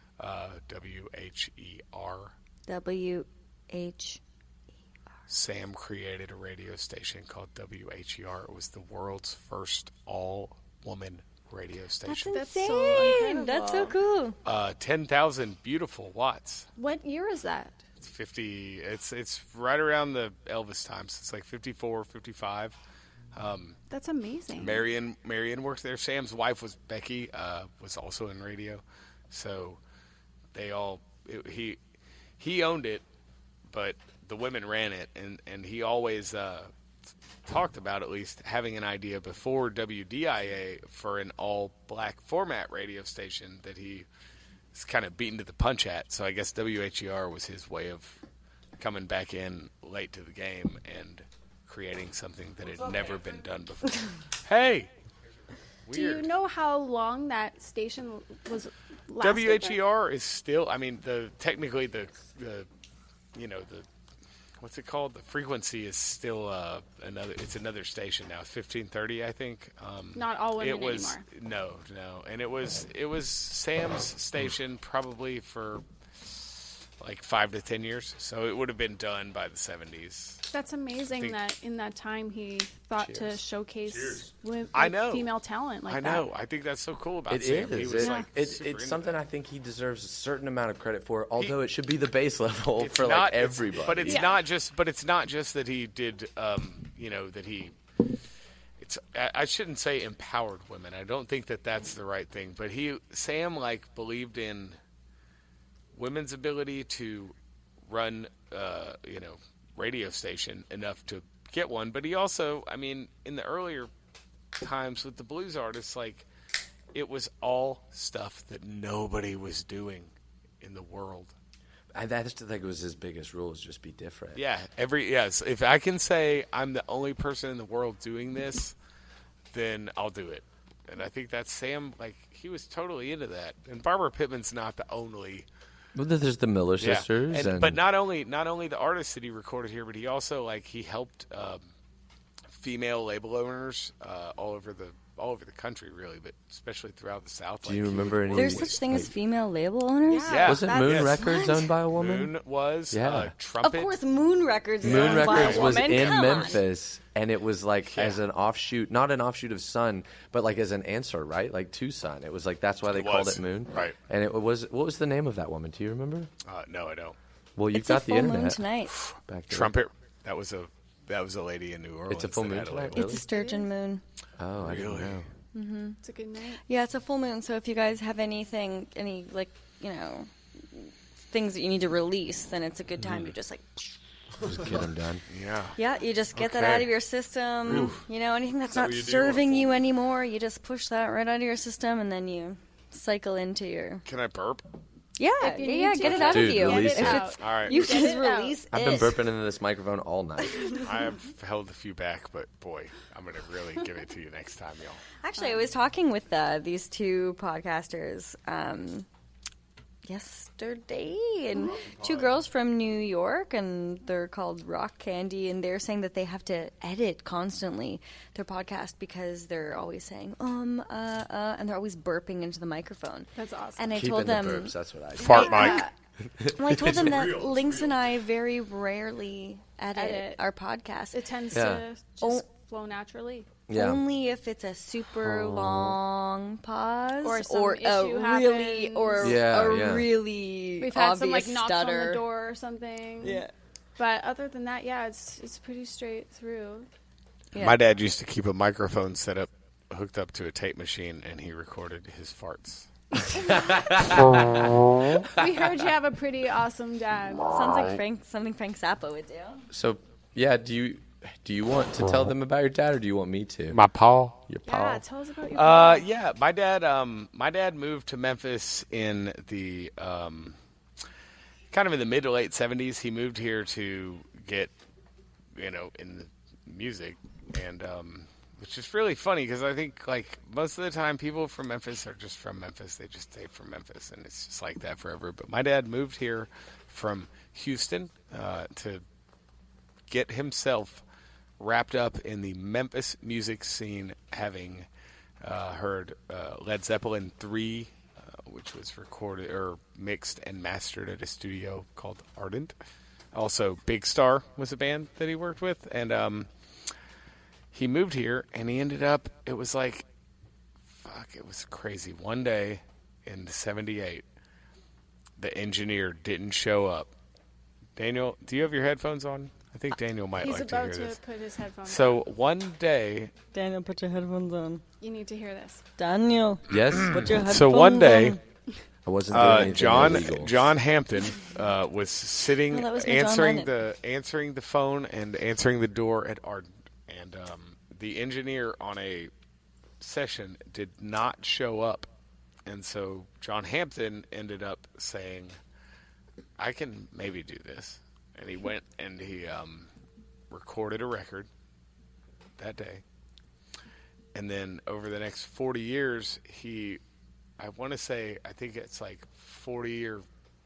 [SPEAKER 2] WH.
[SPEAKER 5] Sam created a radio station called WHER. It was the world's first all-woman radio station.
[SPEAKER 3] That's so
[SPEAKER 2] Insane.
[SPEAKER 3] incredible.
[SPEAKER 2] That's so cool.
[SPEAKER 5] 10,000 beautiful watts.
[SPEAKER 3] What year is that?
[SPEAKER 5] It's 50. It's right around the Elvis times. It's like 54, 55.
[SPEAKER 3] That's amazing.
[SPEAKER 5] Marion worked there. Sam's wife was Becky. Was also in radio. So they all he owned it, but the women ran it, and he always talked about at least having an idea before WDIA for an all-black format radio station that he was kind of beaten to the punch at. So I guess WHER was his way of coming back in late to the game and creating something that had never been done before. Hey!
[SPEAKER 3] Do you
[SPEAKER 5] Weird.
[SPEAKER 3] know how long that station was lasted?
[SPEAKER 5] WHER is still, I mean, technically the what's it called? The frequency is still another station now. It's 1530, I think.
[SPEAKER 3] Not all women
[SPEAKER 5] it was,
[SPEAKER 3] anymore.
[SPEAKER 5] No. And it was Sam's station probably for like 5 to 10 years. So it would have been done by the 70s.
[SPEAKER 3] That's amazing that in that time he thought to
[SPEAKER 5] Cheers.
[SPEAKER 3] showcase
[SPEAKER 5] I know.
[SPEAKER 3] female talent like
[SPEAKER 5] I
[SPEAKER 3] that.
[SPEAKER 5] know. I think that's so cool about
[SPEAKER 4] It
[SPEAKER 5] Sam. He
[SPEAKER 4] is.
[SPEAKER 5] was like
[SPEAKER 4] It's
[SPEAKER 5] super into
[SPEAKER 4] something
[SPEAKER 5] that.
[SPEAKER 4] I think he deserves a certain amount of credit for, although it should be the base level
[SPEAKER 5] It's
[SPEAKER 4] for
[SPEAKER 5] not-
[SPEAKER 4] like
[SPEAKER 5] it's-
[SPEAKER 4] everybody.
[SPEAKER 5] But it's
[SPEAKER 3] Yeah.
[SPEAKER 5] not just. But it's not just that he did. That he. It's. I shouldn't say empowered women. I don't think that that's the right thing. But Sam believed in women's ability to run, radio station enough to get one. But he also, I mean, in the earlier times with the blues artists, like it was all stuff that nobody was doing in the world.
[SPEAKER 4] That's the thing, was his biggest rule, is just be different.
[SPEAKER 5] Yeah, yes. If I can say I'm the only person in the world doing this, then I'll do it. And I think that's Sam. Like he was totally into that. And Barbara Pittman's not the only.
[SPEAKER 4] Well, there's the Miller
[SPEAKER 5] Yeah.
[SPEAKER 4] sisters,
[SPEAKER 5] But not only the artists that he recorded here, but he also he helped female label owners all over all over the country, really, but especially throughout the South.
[SPEAKER 4] Do you remember any?
[SPEAKER 2] There's such thing as female label owners?
[SPEAKER 5] Yeah.
[SPEAKER 4] Was it Moon Records owned by a woman?
[SPEAKER 5] Moon was.
[SPEAKER 4] Yeah.
[SPEAKER 5] Trumpet.
[SPEAKER 2] Of course, Moon Records is
[SPEAKER 4] Moon
[SPEAKER 2] owned by a
[SPEAKER 4] Records was
[SPEAKER 2] woman.
[SPEAKER 4] in
[SPEAKER 2] Come on.
[SPEAKER 4] Memphis, and it was like as an offshoot, not an offshoot of Sun, but like as an answer, right? Like to Sun. It was like that's why they called it Moon.
[SPEAKER 5] Right.
[SPEAKER 4] And it was, what was the name of that woman? Do you remember?
[SPEAKER 5] No, I don't.
[SPEAKER 4] Well, you've
[SPEAKER 2] It's
[SPEAKER 4] got
[SPEAKER 2] a
[SPEAKER 4] the
[SPEAKER 2] full
[SPEAKER 4] internet.
[SPEAKER 2] moon tonight.
[SPEAKER 4] Back there.
[SPEAKER 5] Trumpet. That was a lady in New Orleans.
[SPEAKER 4] It's a full
[SPEAKER 5] that
[SPEAKER 4] moon
[SPEAKER 5] had a
[SPEAKER 4] tonight,
[SPEAKER 5] label.
[SPEAKER 4] really?
[SPEAKER 2] It's a sturgeon moon.
[SPEAKER 4] Oh, I didn't know.
[SPEAKER 3] It's a good night.
[SPEAKER 2] Yeah, it's a full moon. So if you guys have any like, things that you need to release, then it's a good time to just like,
[SPEAKER 4] Just get them done.
[SPEAKER 5] Yeah.
[SPEAKER 2] yeah, you just get that
[SPEAKER 5] Okay.
[SPEAKER 2] out of your system. Anything that's
[SPEAKER 6] that
[SPEAKER 2] not
[SPEAKER 6] what you do
[SPEAKER 2] serving
[SPEAKER 6] on
[SPEAKER 2] you
[SPEAKER 6] full moon?
[SPEAKER 2] anymore, you just push that right out of your system, and then you cycle into your
[SPEAKER 5] Can I burp?
[SPEAKER 2] yeah,
[SPEAKER 3] you
[SPEAKER 2] yeah,
[SPEAKER 3] need to.
[SPEAKER 2] get it out
[SPEAKER 4] Dude,
[SPEAKER 2] of you.
[SPEAKER 4] release
[SPEAKER 2] If
[SPEAKER 4] it.
[SPEAKER 2] it's-
[SPEAKER 5] All right.
[SPEAKER 2] You
[SPEAKER 3] Get
[SPEAKER 2] just
[SPEAKER 3] it out.
[SPEAKER 2] release
[SPEAKER 4] I've been
[SPEAKER 2] it.
[SPEAKER 4] burping into this microphone all night.
[SPEAKER 5] I have held a few back, but boy, I'm going to really give it to you next time, y'all.
[SPEAKER 2] Actually, I was talking with these two podcasters yesterday, and two girls from New York, and they're called Rock Candy, and they're saying that they have to edit constantly their podcast because they're always saying and they're always burping into the microphone.
[SPEAKER 3] That's awesome.
[SPEAKER 2] And I
[SPEAKER 4] Keep
[SPEAKER 2] told
[SPEAKER 4] in the
[SPEAKER 2] them,
[SPEAKER 4] burps. That's what I do.
[SPEAKER 5] Fart mic.
[SPEAKER 2] well, I told them that
[SPEAKER 6] real, it's
[SPEAKER 2] Lynx
[SPEAKER 6] real.
[SPEAKER 2] and I very rarely edit
[SPEAKER 3] Edit.
[SPEAKER 2] our podcast.
[SPEAKER 3] It tends
[SPEAKER 4] Yeah.
[SPEAKER 3] to just
[SPEAKER 2] Oh.
[SPEAKER 3] flow naturally.
[SPEAKER 4] Yeah.
[SPEAKER 2] Only if it's a super long pause
[SPEAKER 3] Or some
[SPEAKER 2] a
[SPEAKER 3] issue
[SPEAKER 2] really
[SPEAKER 3] happens.
[SPEAKER 2] or
[SPEAKER 4] Yeah,
[SPEAKER 2] a
[SPEAKER 4] yeah.
[SPEAKER 2] really
[SPEAKER 3] We've had
[SPEAKER 2] obvious
[SPEAKER 3] some like knocks
[SPEAKER 2] stutter.
[SPEAKER 3] on the door or something.
[SPEAKER 2] Yeah.
[SPEAKER 3] But other than that, yeah, it's pretty straight through.
[SPEAKER 2] Yeah.
[SPEAKER 5] My dad used to keep a microphone hooked up to a tape machine, and he recorded his farts.
[SPEAKER 3] We heard you have a pretty awesome dad.
[SPEAKER 2] Sounds like something Frank Zappa would do.
[SPEAKER 4] So, yeah, do you want to tell them about your dad, or do you want me to?
[SPEAKER 5] My paw.
[SPEAKER 4] Your
[SPEAKER 3] Yeah,
[SPEAKER 4] Paul.
[SPEAKER 3] tell us about your
[SPEAKER 5] Yeah, my dad moved to Memphis in the kind of in the mid to late 70s. He moved here to get in the music, and which is really funny because I think like most of the time people from Memphis are just from Memphis. They just stay from Memphis, and it's just like that forever. But my dad moved here from Houston to get himself wrapped up in the Memphis music scene, having heard Led Zeppelin 3, which was recorded or mixed and mastered at a studio called Ardent. Also, Big Star was a band that he worked with, and he moved here, and he ended up, it was like, it was crazy. One day in '78, the engineer didn't show up. Daniel, do you have your headphones on? I think Daniel might
[SPEAKER 3] He's
[SPEAKER 5] like to
[SPEAKER 3] about
[SPEAKER 5] hear
[SPEAKER 3] to
[SPEAKER 5] this.
[SPEAKER 3] put his headphones on.
[SPEAKER 5] So one day,
[SPEAKER 2] Daniel, put your headphones on.
[SPEAKER 3] You need to hear this.
[SPEAKER 2] Daniel,
[SPEAKER 4] Yes,
[SPEAKER 2] put your headphones
[SPEAKER 5] so one day,
[SPEAKER 2] on.
[SPEAKER 4] I wasn't doing anything illegal.
[SPEAKER 5] John Hampton was sitting
[SPEAKER 2] Oh, that was my John
[SPEAKER 5] answering the phone and answering the door at Ardent, and the engineer on a session did not show up, and so John Hampton ended up saying, "I can maybe do this," and he went and he recorded a record that day, and then over the next 40 years I want to say, I think it's like 40 or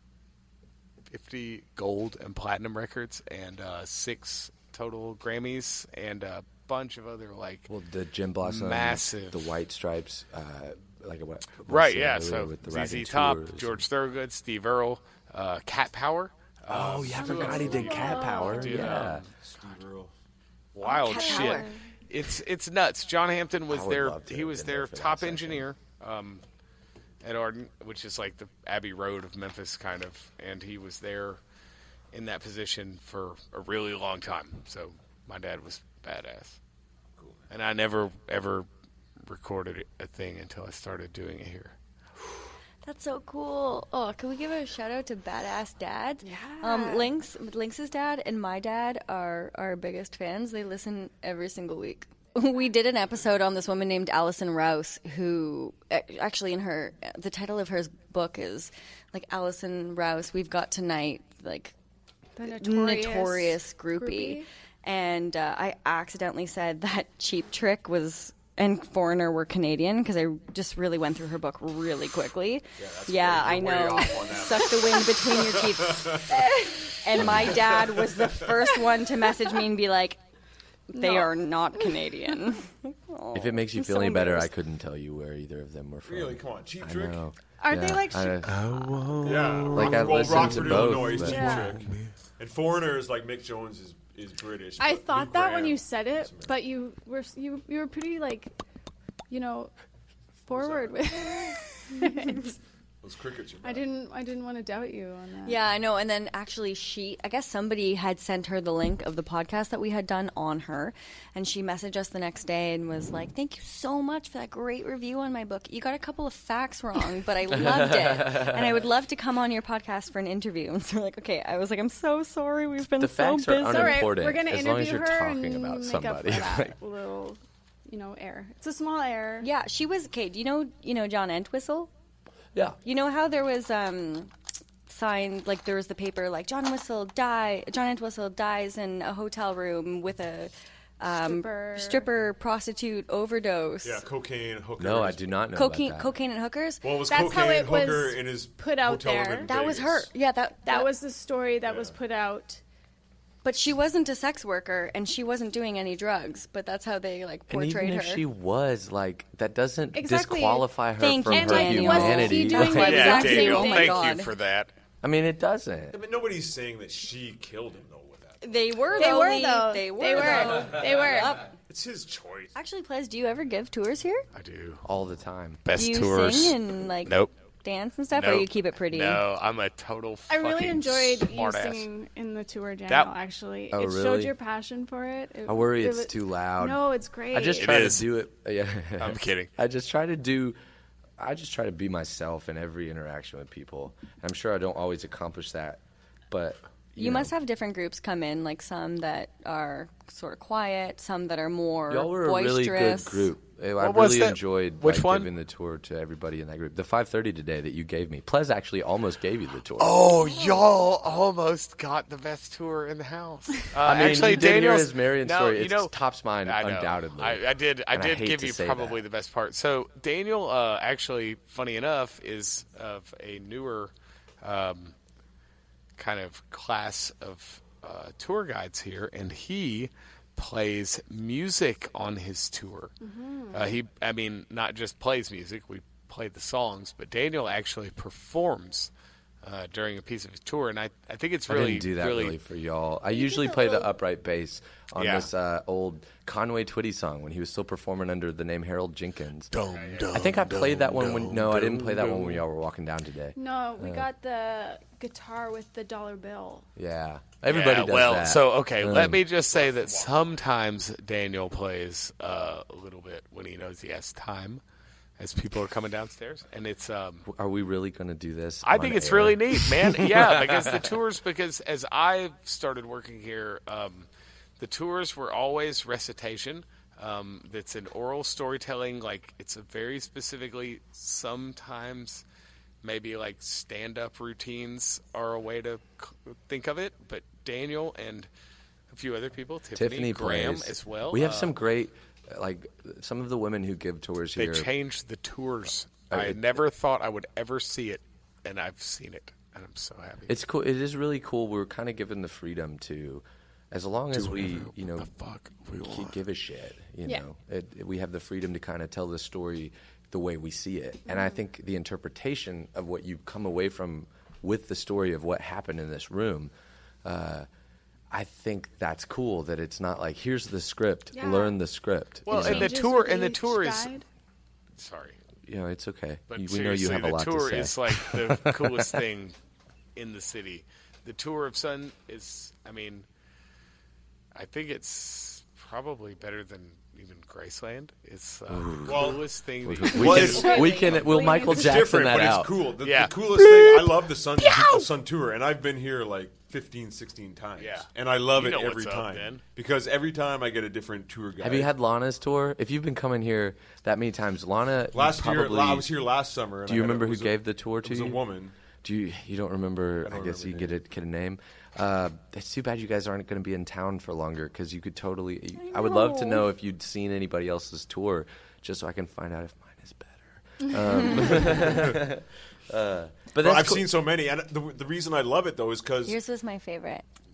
[SPEAKER 5] 50 gold and platinum records, and 6 total Grammys, and a bunch of other
[SPEAKER 4] Well, the Jim Blossom,
[SPEAKER 5] massive,
[SPEAKER 4] the White Stripes, like what?
[SPEAKER 5] right? Yeah. So
[SPEAKER 4] with the
[SPEAKER 5] ZZ
[SPEAKER 4] Ragged
[SPEAKER 5] Top,
[SPEAKER 4] Tours.
[SPEAKER 5] George Thorogood, Steve Earle, Cat Power.
[SPEAKER 4] Oh yeah, I forgot he did Cat Power.
[SPEAKER 5] Dude,
[SPEAKER 4] Yeah.
[SPEAKER 6] Steve Earle.
[SPEAKER 5] Wild
[SPEAKER 2] Cat
[SPEAKER 5] shit.
[SPEAKER 2] Power.
[SPEAKER 5] It's nuts. John Hampton was
[SPEAKER 4] I would
[SPEAKER 5] their
[SPEAKER 4] love to
[SPEAKER 5] he
[SPEAKER 4] have
[SPEAKER 5] was
[SPEAKER 4] been there
[SPEAKER 5] their
[SPEAKER 4] for that
[SPEAKER 5] top
[SPEAKER 4] session.
[SPEAKER 5] engineer at Ardent, which is like the Abbey Road of Memphis, kind of, and he was there in that position for a really long time. So my dad was badass. Cool. And I never ever recorded a thing until I started doing it here.
[SPEAKER 2] That's so cool. Oh, can we give a shout out to Badass Dads?
[SPEAKER 3] Yeah.
[SPEAKER 2] Lynx's dad and my dad are our biggest fans. They listen every single week. We did an episode on this woman named Alison Rouse, who actually the title of her book is like Alison Rouse, We've Got Tonight, like
[SPEAKER 3] The
[SPEAKER 2] notorious groupie. And I accidentally said that Cheap Trick and Foreigner were Canadian because I just really went through her book really quickly. Yeah, I know. Suck the wind between your teeth. And my dad was the first one to message me and be like, They are not Canadian.
[SPEAKER 4] If it makes you feel any better, I couldn't tell you where either of them were from.
[SPEAKER 6] Really? Come on, Cheap
[SPEAKER 4] I
[SPEAKER 6] Trick.
[SPEAKER 4] know.
[SPEAKER 3] Are they like?
[SPEAKER 6] Yeah,
[SPEAKER 4] Like, I've listened
[SPEAKER 6] Rockford,
[SPEAKER 4] to both,
[SPEAKER 6] Illinois is
[SPEAKER 4] but-
[SPEAKER 6] Cheap
[SPEAKER 3] Yeah.
[SPEAKER 6] Trick. And Foreigner is like Mick Jones is British.
[SPEAKER 3] I
[SPEAKER 6] but
[SPEAKER 3] thought
[SPEAKER 6] Luke
[SPEAKER 3] that when
[SPEAKER 6] Graham
[SPEAKER 3] you said it,
[SPEAKER 6] is American.
[SPEAKER 3] but you were pretty like, forward with it.
[SPEAKER 6] Those crickets are
[SPEAKER 3] I didn't want to doubt you on that.
[SPEAKER 2] Yeah, I know. And then actually I guess somebody had sent her the link of the podcast that we had done on her. And she messaged us the next day and was like, thank you so much for that great review on my book. You got a couple of facts wrong, but I loved it. And I would love to come on your podcast for an interview. And so we're like, okay. I was like, I'm so sorry. We've been
[SPEAKER 4] The
[SPEAKER 2] so
[SPEAKER 4] facts
[SPEAKER 2] busy.
[SPEAKER 4] are
[SPEAKER 3] It's all right.
[SPEAKER 4] unimportant
[SPEAKER 3] We're gonna
[SPEAKER 4] as long as
[SPEAKER 3] interview
[SPEAKER 4] you're
[SPEAKER 3] her
[SPEAKER 4] talking
[SPEAKER 3] and
[SPEAKER 4] about
[SPEAKER 3] make
[SPEAKER 4] somebody.
[SPEAKER 3] up for that little, error. It's a small error.
[SPEAKER 2] Yeah, she was, okay, do you know John Entwistle?
[SPEAKER 4] Yeah.
[SPEAKER 2] You know how there was signed, like there was the paper, like John Entwistle dies in a hotel room with a stripper prostitute overdose.
[SPEAKER 6] Yeah, cocaine, hookers.
[SPEAKER 4] No, I do not know about that.
[SPEAKER 2] Cocaine and hookers.
[SPEAKER 6] Well, it was
[SPEAKER 3] That's how
[SPEAKER 6] cocaine,
[SPEAKER 3] it was
[SPEAKER 6] hooker in his
[SPEAKER 3] put out
[SPEAKER 6] hotel room
[SPEAKER 3] there.
[SPEAKER 6] in
[SPEAKER 2] That was her.
[SPEAKER 6] Vegas.
[SPEAKER 2] Yeah,
[SPEAKER 3] That was the story that was put out.
[SPEAKER 2] But she wasn't a sex worker, and she wasn't doing any drugs. But that's how they like
[SPEAKER 4] And
[SPEAKER 2] portrayed
[SPEAKER 4] even
[SPEAKER 2] her.
[SPEAKER 4] if she was, like, that doesn't
[SPEAKER 3] Exactly.
[SPEAKER 4] disqualify her
[SPEAKER 2] Thank
[SPEAKER 4] from
[SPEAKER 2] you,
[SPEAKER 4] her
[SPEAKER 2] Daniel.
[SPEAKER 4] humanity.
[SPEAKER 3] And, like, wasn't he doing the
[SPEAKER 5] Yeah,
[SPEAKER 3] exact same
[SPEAKER 5] Daniel,
[SPEAKER 3] thing?
[SPEAKER 5] thank
[SPEAKER 2] God.
[SPEAKER 5] you for that.
[SPEAKER 4] I mean, it doesn't.
[SPEAKER 6] I mean, nobody's saying that she killed him though with that.
[SPEAKER 2] They were.
[SPEAKER 3] They
[SPEAKER 2] though,
[SPEAKER 3] were
[SPEAKER 2] Lee.
[SPEAKER 3] though.
[SPEAKER 2] They were.
[SPEAKER 3] They were.
[SPEAKER 2] though.
[SPEAKER 3] They were.
[SPEAKER 2] Yep.
[SPEAKER 6] It's his choice.
[SPEAKER 2] Actually, Plez, do you ever give tours here?
[SPEAKER 5] I do.
[SPEAKER 4] All the time.
[SPEAKER 5] Best
[SPEAKER 2] Do you
[SPEAKER 5] tours.
[SPEAKER 2] sing and like
[SPEAKER 5] Nope.
[SPEAKER 2] dance and stuff, or
[SPEAKER 5] Nope.
[SPEAKER 2] you keep it pretty?
[SPEAKER 5] No, I'm a total
[SPEAKER 3] I
[SPEAKER 5] fucking
[SPEAKER 3] really enjoyed you
[SPEAKER 5] smart ass.
[SPEAKER 3] singing in the tour, Daniel.
[SPEAKER 5] That-
[SPEAKER 3] Actually,
[SPEAKER 4] Oh,
[SPEAKER 3] it showed
[SPEAKER 4] really?
[SPEAKER 3] your passion for it.
[SPEAKER 4] I worry
[SPEAKER 3] it
[SPEAKER 4] it's
[SPEAKER 3] was-
[SPEAKER 4] too loud.
[SPEAKER 3] No, it's great.
[SPEAKER 4] I just
[SPEAKER 5] It
[SPEAKER 4] try to
[SPEAKER 5] is.
[SPEAKER 4] do it. Yeah.
[SPEAKER 5] I'm kidding.
[SPEAKER 4] I just try to be myself in every interaction with people. I'm sure I don't always accomplish that, but
[SPEAKER 2] You must have different groups come in, like some that are sort of quiet, some that are more
[SPEAKER 4] y'all were a really
[SPEAKER 2] boisterous.
[SPEAKER 4] good group. I
[SPEAKER 5] What was
[SPEAKER 4] really
[SPEAKER 5] that?
[SPEAKER 4] enjoyed
[SPEAKER 5] Which one?
[SPEAKER 4] giving the tour to everybody in that group. The 5:30 today that you gave me. Plez actually almost gave you the tour.
[SPEAKER 5] Oh, y'all almost got the best tour in the house.
[SPEAKER 4] I mean,
[SPEAKER 5] actually,
[SPEAKER 4] you did hear
[SPEAKER 5] Daniel's
[SPEAKER 4] his Marion
[SPEAKER 5] no,
[SPEAKER 4] story.
[SPEAKER 5] You know,
[SPEAKER 4] It's tops mine,
[SPEAKER 5] I know.
[SPEAKER 4] undoubtedly.
[SPEAKER 5] I did
[SPEAKER 4] And I hate
[SPEAKER 5] give
[SPEAKER 4] to
[SPEAKER 5] you
[SPEAKER 4] say
[SPEAKER 5] probably
[SPEAKER 4] that.
[SPEAKER 5] the best part. So Daniel, actually, funny enough, is of a newer kind of class of tour guides here, and he plays music on his tour. I mean, not just plays music. We play the songs, but Daniel actually performs during a piece of his tour, and I think it's
[SPEAKER 4] I
[SPEAKER 5] really
[SPEAKER 4] didn't do that really for y'all. I
[SPEAKER 3] You
[SPEAKER 4] usually
[SPEAKER 3] did the
[SPEAKER 4] play the
[SPEAKER 3] little-
[SPEAKER 4] upright bass on
[SPEAKER 5] Yeah.
[SPEAKER 4] this old Conway Twitty song when he was still performing under the name Harold Jenkins.
[SPEAKER 5] Dum,
[SPEAKER 4] I think I played that one when. No, I didn't play that one when
[SPEAKER 5] dum.
[SPEAKER 4] y'all were walking down today.
[SPEAKER 3] No, we got the guitar with the dollar bill.
[SPEAKER 4] Yeah, everybody
[SPEAKER 5] Yeah,
[SPEAKER 4] does
[SPEAKER 5] well,
[SPEAKER 4] that.
[SPEAKER 5] so okay, let me just say that sometimes Daniel plays a little bit when he knows he has time, as people are coming downstairs, and it's.
[SPEAKER 4] Are we really going to do this?
[SPEAKER 5] I
[SPEAKER 4] on
[SPEAKER 5] think it's
[SPEAKER 4] air?
[SPEAKER 5] really neat, man. Yeah, because the tours. Because as I started working here, the tours were always recitation. That's an oral storytelling. Like it's a very specifically. Sometimes, maybe like stand-up routines are a way to think of it. But Daniel and a few other people, Tiffany Graham
[SPEAKER 4] plays.
[SPEAKER 5] as well.
[SPEAKER 4] We have some great, like some of the women who give tours
[SPEAKER 5] They
[SPEAKER 4] here.
[SPEAKER 5] changed the tours.
[SPEAKER 4] Oh,
[SPEAKER 5] I never thought I would ever see it, and I've seen it, and I'm so happy.
[SPEAKER 4] It's cool. It is really cool. We're kind of given the freedom to, as long as we,
[SPEAKER 5] the fuck we want.
[SPEAKER 4] give a shit. You
[SPEAKER 3] Yeah.
[SPEAKER 4] know, we have the freedom to kind of tell the story the way we see it. And I think the interpretation of what you come away from with the story of what happened in this room, I think that's cool. That it's not like here's the script,
[SPEAKER 3] Yeah.
[SPEAKER 4] learn the script.
[SPEAKER 5] Well,
[SPEAKER 4] you
[SPEAKER 5] and
[SPEAKER 4] know?
[SPEAKER 5] the tour
[SPEAKER 3] Changes
[SPEAKER 5] and the
[SPEAKER 3] with
[SPEAKER 5] tour
[SPEAKER 3] each
[SPEAKER 5] is
[SPEAKER 3] guide.
[SPEAKER 5] sorry.
[SPEAKER 4] You know, it's okay.
[SPEAKER 5] But
[SPEAKER 4] We know
[SPEAKER 5] seriously,
[SPEAKER 4] you have a lot
[SPEAKER 5] the tour
[SPEAKER 4] to say.
[SPEAKER 5] is like the coolest thing in the city. The tour of Sun is, I mean, I think it's probably better than even Graceland. It's the coolest thing. That you
[SPEAKER 4] We'll Michael
[SPEAKER 6] It's
[SPEAKER 4] Jackson
[SPEAKER 6] different,
[SPEAKER 4] that
[SPEAKER 6] but
[SPEAKER 4] out.
[SPEAKER 6] it's cool. The
[SPEAKER 5] Yeah.
[SPEAKER 6] coolest thing, I love the Sun tour, and I've been here like 15, 16 times.
[SPEAKER 5] Yeah.
[SPEAKER 6] And I love
[SPEAKER 5] You
[SPEAKER 6] it
[SPEAKER 5] know
[SPEAKER 6] every
[SPEAKER 5] what's up,
[SPEAKER 6] time.
[SPEAKER 5] man.
[SPEAKER 6] Because every time I get a different tour guide.
[SPEAKER 4] Have you had Lana's tour? If you've been coming here that many times, Lana. you
[SPEAKER 6] last year?
[SPEAKER 4] probably,
[SPEAKER 6] I was here last summer. And
[SPEAKER 4] Do you
[SPEAKER 6] I had
[SPEAKER 4] remember
[SPEAKER 6] it
[SPEAKER 4] who
[SPEAKER 6] was
[SPEAKER 4] gave the tour to
[SPEAKER 6] It was
[SPEAKER 4] you?
[SPEAKER 6] a woman.
[SPEAKER 4] Do you don't remember? I,
[SPEAKER 6] don't
[SPEAKER 4] guess you
[SPEAKER 6] remember
[SPEAKER 4] get a name. It's too bad you guys aren't going to be in town for longer because you could totally. I would love to know if you'd seen anybody else's tour, just so I can find out if mine is better. But
[SPEAKER 6] Well,
[SPEAKER 4] that's
[SPEAKER 6] I've
[SPEAKER 4] cool.
[SPEAKER 6] seen so many, and the reason I love it though is because
[SPEAKER 2] Yours was my favorite.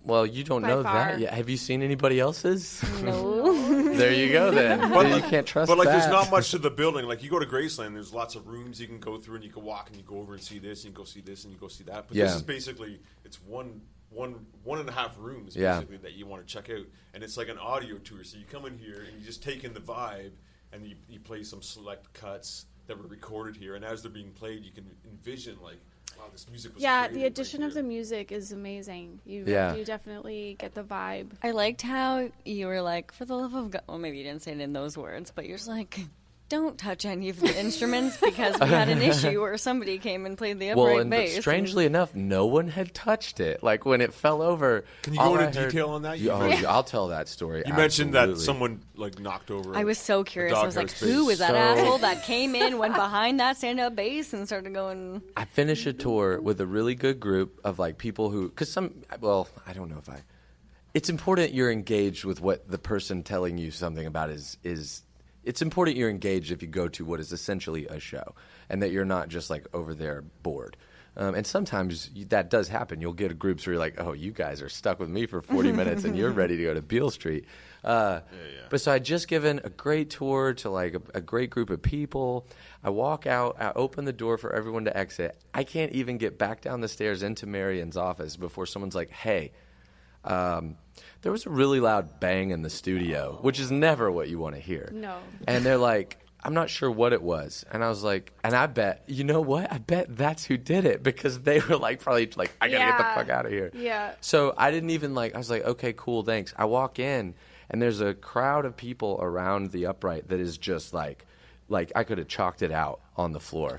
[SPEAKER 4] Well, you don't
[SPEAKER 3] By
[SPEAKER 4] know
[SPEAKER 3] far.
[SPEAKER 4] that yet. Have you seen anybody else's?
[SPEAKER 2] No.
[SPEAKER 4] There you go then. Then you can't trust
[SPEAKER 6] But like,
[SPEAKER 4] that.
[SPEAKER 6] there's not much to the building. Like, you go to Graceland, there's lots of rooms you can go through, and you can walk, and you go over and see this, and you go see this, and you go see that. But
[SPEAKER 4] Yeah.
[SPEAKER 6] this is basically, it's one and a half rooms
[SPEAKER 4] Yeah.
[SPEAKER 6] basically that you want to check out, and it's like an audio tour. So you come in here and you just take in the vibe, and you play some select cuts that were recorded here, and as they're being played, you can envision like, wow, this music was
[SPEAKER 3] Yeah,
[SPEAKER 6] created
[SPEAKER 3] the addition
[SPEAKER 6] right
[SPEAKER 3] of the
[SPEAKER 6] here.
[SPEAKER 3] music is amazing. You definitely get the vibe.
[SPEAKER 2] I liked how you were like, for the love of God. Well, maybe you didn't say it in those words, but you're just like, don't touch any of the instruments because we had an issue where somebody came and played the upright
[SPEAKER 4] Well, and but
[SPEAKER 2] bass.
[SPEAKER 4] strangely enough, no one had touched it. Like when it fell over.
[SPEAKER 6] Can you go
[SPEAKER 4] all
[SPEAKER 6] into
[SPEAKER 4] I heard-
[SPEAKER 6] detail on that?
[SPEAKER 4] I'll tell that story.
[SPEAKER 6] You mentioned that
[SPEAKER 4] absolutely.
[SPEAKER 6] someone like knocked over.
[SPEAKER 2] I was so curious. I was like,
[SPEAKER 6] doghouse
[SPEAKER 2] who
[SPEAKER 6] bass.
[SPEAKER 2] was that
[SPEAKER 4] So-
[SPEAKER 2] asshole that came in, went behind that stand-up bass, and started going?
[SPEAKER 4] I finished a tour with a really good group of like people who, because I don't know if it's important you're engaged with what the person telling you something about is. It's important you're engaged if you go to what is essentially a show, and that you're not just like over there bored. And sometimes that does happen. You'll get groups where you're like, oh, you guys are stuck with me for 40 minutes and you're ready to go to Beale Street. But so I'd just given a great tour to like a great group of people. I walk out, I open the door for everyone to exit. I can't even get back down the stairs into Marion's office before someone's like, hey, there was a really loud bang in the studio, which is never what you want to hear.
[SPEAKER 3] No.
[SPEAKER 4] And they're like, I'm not sure what it was. And I was like, and I bet, you know what? I bet that's who did it, because they were like, probably like, I gotta get the fuck out of here.
[SPEAKER 3] Yeah.
[SPEAKER 4] So I didn't even I was like, okay, cool, thanks. I walk in and there's a crowd of people around the upright that is just like I could have chalked it out on the floor.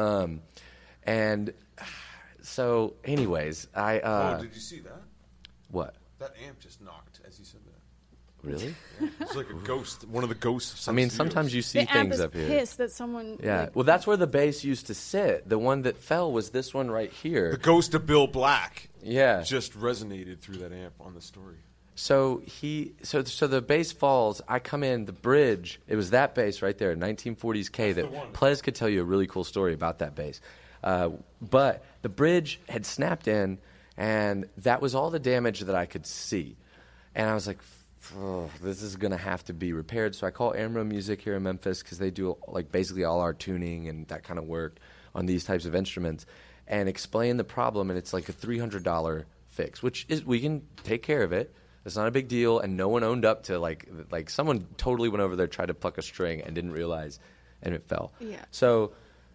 [SPEAKER 4] And so anyways,
[SPEAKER 6] oh, did you see that?
[SPEAKER 4] what?
[SPEAKER 6] That amp just knocked as you said that.
[SPEAKER 4] Really?
[SPEAKER 6] It's like a ghost. One of the ghosts.
[SPEAKER 4] I mean, sometimes you see
[SPEAKER 3] The amp
[SPEAKER 4] things
[SPEAKER 3] is
[SPEAKER 4] up here.
[SPEAKER 3] pissed that someone.
[SPEAKER 4] Yeah.
[SPEAKER 3] like-
[SPEAKER 4] Well, that's where the bass used to sit. The one that fell was this one right here.
[SPEAKER 6] the ghost of Bill Black
[SPEAKER 4] Yeah.
[SPEAKER 6] just resonated through that amp on the story.
[SPEAKER 4] So so the bass falls. I come in the bridge. It was that bass right there, 1940s K. That Plez could tell you a really cool story about that bass. But the bridge had snapped in, and that was all the damage that I could see. And I was like, oh, this is gonna have to be repaired. So I call Amro Music here in Memphis because they do like basically all our tuning and that kind of work on these types of instruments, and explain the problem. And it's like a $300 fix, which is we can take care of it. It's not a big deal, and no one owned up to like someone totally went over there, tried to pluck a string, and didn't realize, and it fell.
[SPEAKER 3] Yeah.
[SPEAKER 4] So,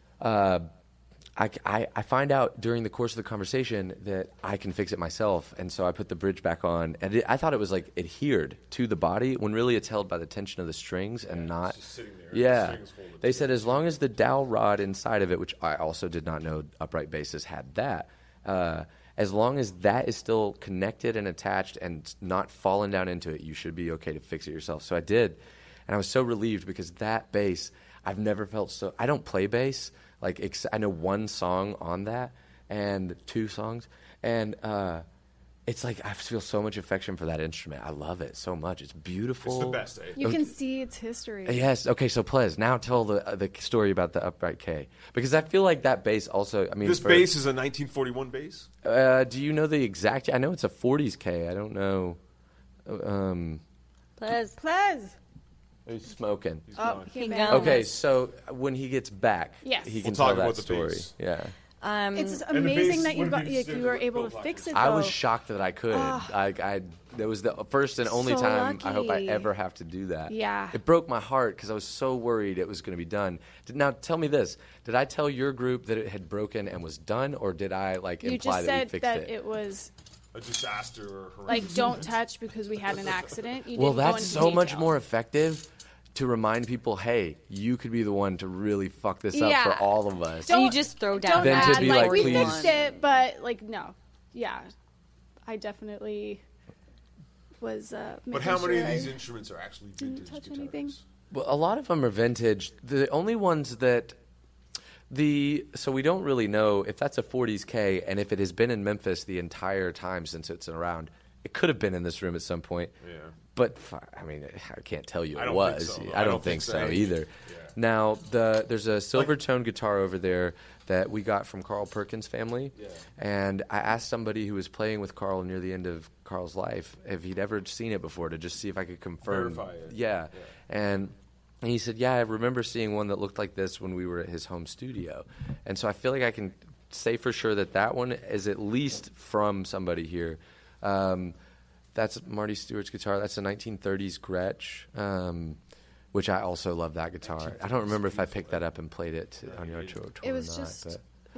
[SPEAKER 4] I find out during the course of the conversation that I can fix it myself, and so I put the bridge back on, and I thought it was like adhered to the body when really it's held by the tension of the strings and not.
[SPEAKER 6] just sitting there. The
[SPEAKER 4] Yeah.
[SPEAKER 6] strings hold it
[SPEAKER 4] They said as long as the dowel rod inside of it, which I also did not know upright basses had that. As long as that is still connected and attached and not fallen down into it, you should be okay to fix it yourself. So I did, and I was so relieved because that bass, I've never felt so. I don't play bass. I know one song on that and 2 songs, and it's like I feel so much affection for that instrument. I love it so much. It's beautiful.
[SPEAKER 6] It's the best, eh?
[SPEAKER 3] You can see its history.
[SPEAKER 4] Yes. Okay. So, Plez, now tell the story about the upright K, because I feel like that bass also. I mean,
[SPEAKER 6] This bass is a 1941 bass.
[SPEAKER 4] Do you know the exact? I know it's a 40s K. I don't know.
[SPEAKER 2] Plez.
[SPEAKER 3] Plez.
[SPEAKER 4] Who's smoking?
[SPEAKER 6] He's
[SPEAKER 3] Oh,
[SPEAKER 6] gone.
[SPEAKER 3] he
[SPEAKER 2] He
[SPEAKER 3] banged
[SPEAKER 2] gone.
[SPEAKER 4] Okay.
[SPEAKER 3] us.
[SPEAKER 4] So when he gets back,
[SPEAKER 3] Yes.
[SPEAKER 4] he can
[SPEAKER 6] We'll talk
[SPEAKER 4] tell that
[SPEAKER 6] about the
[SPEAKER 4] story.
[SPEAKER 6] bass.
[SPEAKER 4] Yeah.
[SPEAKER 3] It's just
[SPEAKER 6] And the
[SPEAKER 3] amazing
[SPEAKER 6] bass
[SPEAKER 3] that you
[SPEAKER 6] would
[SPEAKER 3] got
[SPEAKER 6] be
[SPEAKER 3] you were able to
[SPEAKER 6] Bill
[SPEAKER 3] fix it.
[SPEAKER 4] I was
[SPEAKER 3] though.
[SPEAKER 4] shocked that I could. That was the first and only
[SPEAKER 3] So
[SPEAKER 4] time I hope I
[SPEAKER 3] lucky.
[SPEAKER 4] ever have to do that.
[SPEAKER 3] Yeah.
[SPEAKER 4] It broke my heart because I was so worried it was going to be done. Now tell me this: did I tell your group that it had broken and was done, or did I
[SPEAKER 3] You
[SPEAKER 4] imply
[SPEAKER 3] just
[SPEAKER 4] that we
[SPEAKER 3] said
[SPEAKER 4] fixed
[SPEAKER 3] that
[SPEAKER 4] it?
[SPEAKER 3] it was
[SPEAKER 6] A disaster or horrendous.
[SPEAKER 3] like don't touch because we had an accident. You
[SPEAKER 4] Well,
[SPEAKER 3] didn't go
[SPEAKER 4] that's
[SPEAKER 3] into
[SPEAKER 4] so much
[SPEAKER 3] detail.
[SPEAKER 4] more effective to remind people, hey, you could be the one to really fuck this up
[SPEAKER 3] Yeah.
[SPEAKER 4] for all of us.
[SPEAKER 2] And you just throw down
[SPEAKER 3] Don't
[SPEAKER 4] Then to
[SPEAKER 3] add,
[SPEAKER 4] be
[SPEAKER 3] like,
[SPEAKER 4] like,
[SPEAKER 3] we
[SPEAKER 4] please-
[SPEAKER 3] fixed it, but like no, yeah, I definitely was.
[SPEAKER 6] But how many of these instruments are actually vintage
[SPEAKER 3] touch
[SPEAKER 6] guitars?
[SPEAKER 3] anything.
[SPEAKER 4] Well, a lot of them are vintage. The only ones that so we don't really know if that's a 40s K, and if it has been in Memphis the entire time since it's around, It could have been in this room at some point.
[SPEAKER 6] Yeah.
[SPEAKER 4] But I mean, I can't tell you
[SPEAKER 6] I
[SPEAKER 4] it
[SPEAKER 6] don't
[SPEAKER 4] was.
[SPEAKER 6] think so.
[SPEAKER 4] I don't think so either.
[SPEAKER 6] Yeah.
[SPEAKER 4] Now, there's a silver tone guitar over there that we got from Carl Perkins' family.
[SPEAKER 6] Yeah.
[SPEAKER 4] And I asked somebody who was playing with Carl near the end of Carl's life if he'd ever seen it before, to just see if I could confirm.
[SPEAKER 6] Verify it.
[SPEAKER 4] Yeah. And he said, yeah, I remember seeing one that looked like this when we were at his home studio. And so I feel like I can say for sure that that one is at least from somebody here. That's Marty Stewart's guitar. That's a 1930s Gretsch, which I also love that guitar. I don't remember if I picked that up and played it on your tour
[SPEAKER 3] It was
[SPEAKER 4] or not.
[SPEAKER 3] just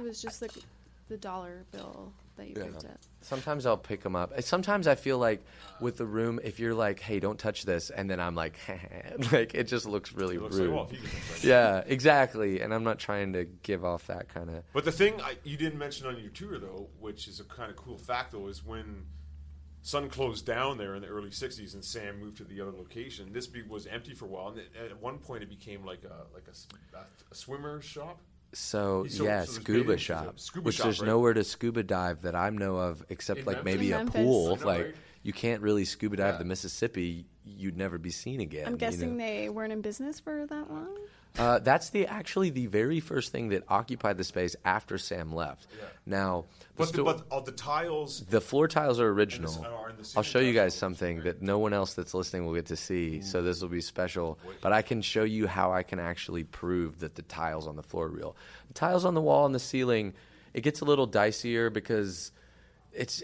[SPEAKER 3] the dollar bill that you picked up.
[SPEAKER 4] Sometimes I'll pick them up. Sometimes I feel like with the room, if you're like, hey, don't touch this, and then I'm like, like, it just looks really rude.
[SPEAKER 6] Like, well, if you can touch that.
[SPEAKER 4] Yeah, exactly. And I'm not trying to give off that kind of...
[SPEAKER 6] But the thing you didn't mention on your tour, though, which is a kind of cool fact, though, is when Sun closed down there in the early 60s and Sam moved to the other location, this was empty for a while. And at one point it became like a swimmer shop.
[SPEAKER 4] So,
[SPEAKER 6] so
[SPEAKER 4] scuba shop, which there's
[SPEAKER 6] right?
[SPEAKER 4] nowhere to scuba dive that I know of except
[SPEAKER 6] In
[SPEAKER 4] like
[SPEAKER 6] Memphis?
[SPEAKER 4] maybe
[SPEAKER 3] In
[SPEAKER 4] a
[SPEAKER 3] Memphis.
[SPEAKER 4] pool.
[SPEAKER 6] I know,
[SPEAKER 4] Like,
[SPEAKER 6] right?
[SPEAKER 4] you can't really scuba dive
[SPEAKER 6] Yeah.
[SPEAKER 4] the Mississippi. You'd never be seen again.
[SPEAKER 3] I'm guessing
[SPEAKER 4] you know?
[SPEAKER 3] they weren't in business for that long.
[SPEAKER 4] That's actually the very first thing that occupied the space after Sam left.
[SPEAKER 6] Yeah.
[SPEAKER 4] Now,
[SPEAKER 6] But the tiles...
[SPEAKER 4] the floor tiles are original.
[SPEAKER 6] are in the
[SPEAKER 4] I'll show you
[SPEAKER 6] ceiling
[SPEAKER 4] guys
[SPEAKER 6] tiles,
[SPEAKER 4] something
[SPEAKER 6] right?
[SPEAKER 4] that no one else that's listening will get to see, so this will be special. But I can show you how I can actually prove that the tiles on the floor are real. The tiles on the wall and the ceiling, it gets a little dicier because it's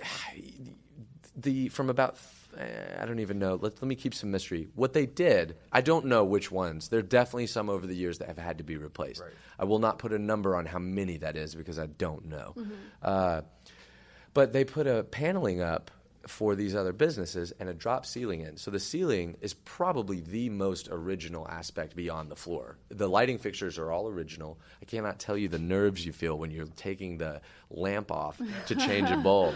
[SPEAKER 4] from about... I don't even know. Let me keep some mystery. What they did, I don't know which ones. There are definitely some over the years that have had to be replaced.
[SPEAKER 6] Right.
[SPEAKER 4] I will not put a number on how many that is because I don't know. But they put a paneling up for these other businesses and a drop ceiling in. So the ceiling is probably the most original aspect beyond the floor. The lighting fixtures are all original. I cannot tell you the nerves you feel when you're taking the lamp off to change a bulb.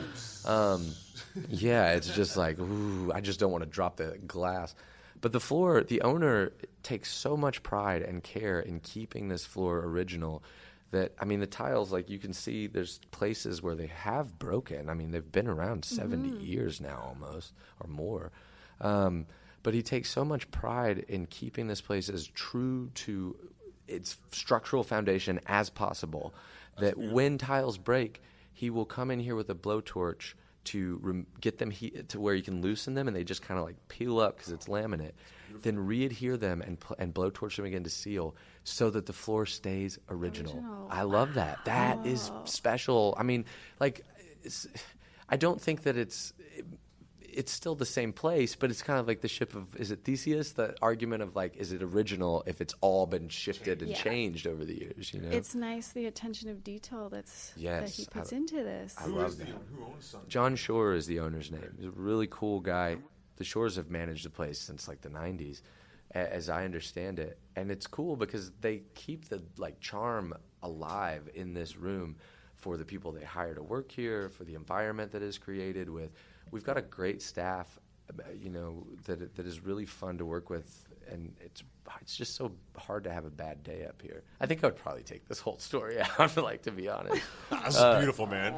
[SPEAKER 4] Yeah, it's just like, ooh, I just don't want to drop the glass. But the floor, the owner takes so much pride and care in keeping this floor original that, I mean, the tiles, like you can see there's places where they have broken. I mean, they've been around 70 years now almost or more. But he takes so much pride in keeping this place as true to its structural foundation as possible that when tiles break, he will come in here with a blowtorch to get them to where you can loosen them, and they just kind of like peel up because it's laminate. Then re-adhere them and blowtorch them again to seal so that the floor stays original. I love that. That is special. I mean, like, I don't think that it's still the same place, but it's kind of like the ship of, is it Theseus? The argument of like, is it original if it's all been shifted and changed over the years, you know?
[SPEAKER 3] It's nice the attention of detail that he puts into this.
[SPEAKER 4] I love that.
[SPEAKER 6] Who owns Sun?
[SPEAKER 4] John Shore is the owner's name. He's a really cool guy. The Shores have managed the place since like the 90s, as I understand it. And it's cool because they keep the like charm alive in this room for the people they hire to work here, for the environment that is created with. We've got a great staff, you know, that is really fun to work with, and it's just so hard to have a bad day up here. I think I would probably take this whole story out, like, to be honest.
[SPEAKER 6] That's beautiful, man.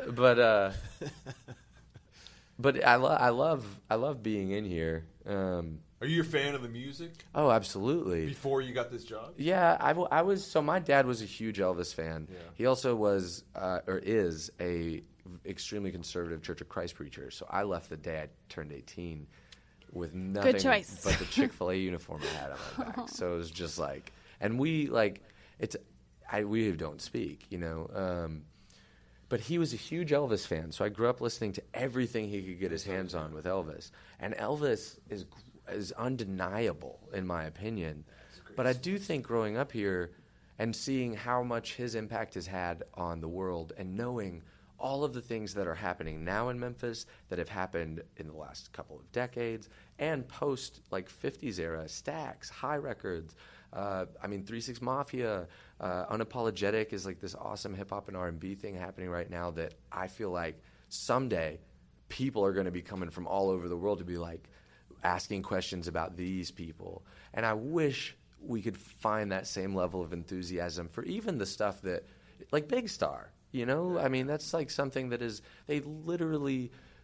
[SPEAKER 4] But I love being in here.
[SPEAKER 6] Are you a fan of the music
[SPEAKER 4] Oh, absolutely.
[SPEAKER 6] before you got this job?
[SPEAKER 4] Yeah, I was. So my dad was a huge Elvis fan.
[SPEAKER 6] Yeah.
[SPEAKER 4] He also was or is a extremely conservative Church of Christ preacher. So I left the day I turned 18 with nothing
[SPEAKER 3] choice.
[SPEAKER 4] but the Chick-fil-A uniform I had on my back. So it was just like, and we don't speak, you know. But he was a huge Elvis fan, so I grew up listening to everything he could get his hands on with Elvis. And Elvis is undeniable, in my opinion. But I do think growing up here and seeing how much his impact has had on the world and knowing all of the things that are happening now in Memphis that have happened in the last couple of decades and post, like, 50s era, Stax, High Records, 3 6 Mafia, Unapologetic is like this awesome hip-hop and R&B thing happening right now that I feel like someday people are going to be coming from all over the world to be like asking questions about these people. And I wish we could find that same level of enthusiasm for even the stuff that, like Big Star, you know? I mean, that's like something that is, they literally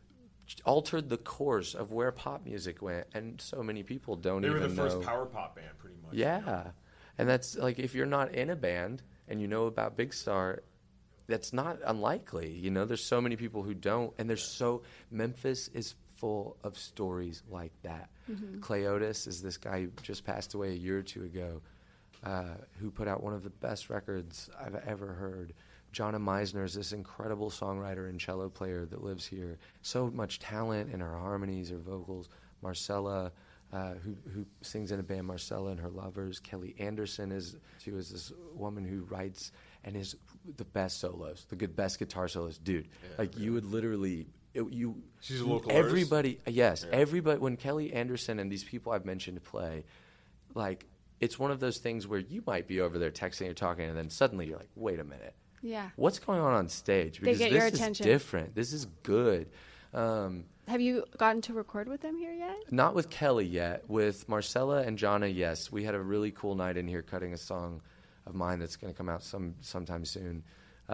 [SPEAKER 4] altered the course of where pop music went, and so many people don't
[SPEAKER 6] They
[SPEAKER 4] even
[SPEAKER 6] were the first
[SPEAKER 4] know.
[SPEAKER 6] power pop band, pretty much.
[SPEAKER 4] Yeah, and that's like if you're not in a band and you know about Big Star, that's not unlikely. You know, there's so many people who don't, and Memphis is full of stories like that. Clay Otis is this guy who just passed away a year or two ago, who put out one of the best records I've ever heard. Jonna Meisner is this incredible songwriter and cello player that lives here. So much talent in her harmonies, her vocals. Marcella, who sings in a band, Marcella and her lovers. Kelly Anderson she was this woman who writes and is the best solos, best guitar solos. Dude, you would literally...
[SPEAKER 6] She's a local
[SPEAKER 4] everybody, artist? Yes. Yeah. Everybody, when Kelly Anderson and these people I've mentioned play, like, it's one of those things where you might be over there texting or talking, and then suddenly you're like, wait a minute.
[SPEAKER 3] Yeah.
[SPEAKER 4] What's going on stage? Because
[SPEAKER 3] they get your attention.
[SPEAKER 4] This is different. This is good.
[SPEAKER 3] Have you gotten to record with them here yet?
[SPEAKER 4] Not with Kelly yet. With Marcella and Jonna, yes. We had a really cool night in here cutting a song of mine that's going to come out sometime soon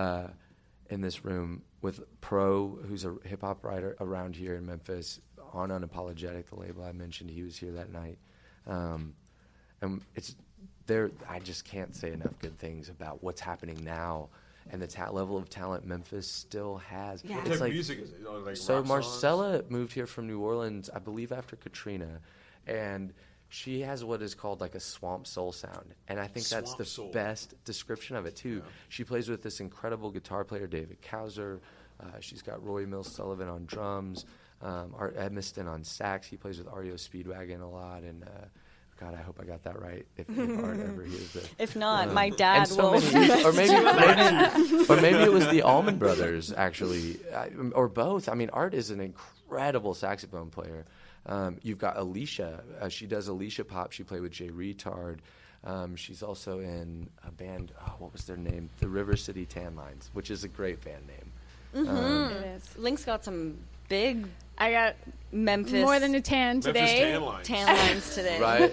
[SPEAKER 4] in this room with Pro, who's a hip-hop writer around here in Memphis, on Unapologetic, the label I mentioned. He was here that night. And it's there. I just can't say enough good things about what's happening now and the level of talent Memphis still has.
[SPEAKER 3] Yeah.
[SPEAKER 6] What
[SPEAKER 4] It's
[SPEAKER 6] type
[SPEAKER 4] like,
[SPEAKER 6] of music is it? Like
[SPEAKER 4] so
[SPEAKER 6] rock
[SPEAKER 4] Marcella
[SPEAKER 6] songs?
[SPEAKER 4] moved here from New Orleans, I believe, after Katrina, and she has what is called like a swamp soul sound, and I think that's
[SPEAKER 6] Swamp
[SPEAKER 4] the
[SPEAKER 6] soul.
[SPEAKER 4] best description of it too.
[SPEAKER 6] Yeah.
[SPEAKER 4] She plays with this incredible guitar player, David Cowser. She's got Roy Mills Sullivan on drums, Art Edmiston on sax. He plays with REO Speedwagon a lot, and God, I hope I got that right. If Art ever hears it.
[SPEAKER 2] If not, my dad
[SPEAKER 4] And so
[SPEAKER 2] will.
[SPEAKER 4] many- or maybe it was the Allman Brothers, actually, or both. I mean, Art is an incredible saxophone player. You've got Alicia. She does Alicia Pop. She played with Jay Retard. She's also in a band. Oh, what was their name? The River City Tan Lines, which is a great band name.
[SPEAKER 3] It is.
[SPEAKER 2] Link's got some big
[SPEAKER 3] I got
[SPEAKER 2] Memphis
[SPEAKER 3] more than a tan
[SPEAKER 6] Memphis
[SPEAKER 3] today.
[SPEAKER 6] tan lines.
[SPEAKER 2] tan lines today.
[SPEAKER 4] Right?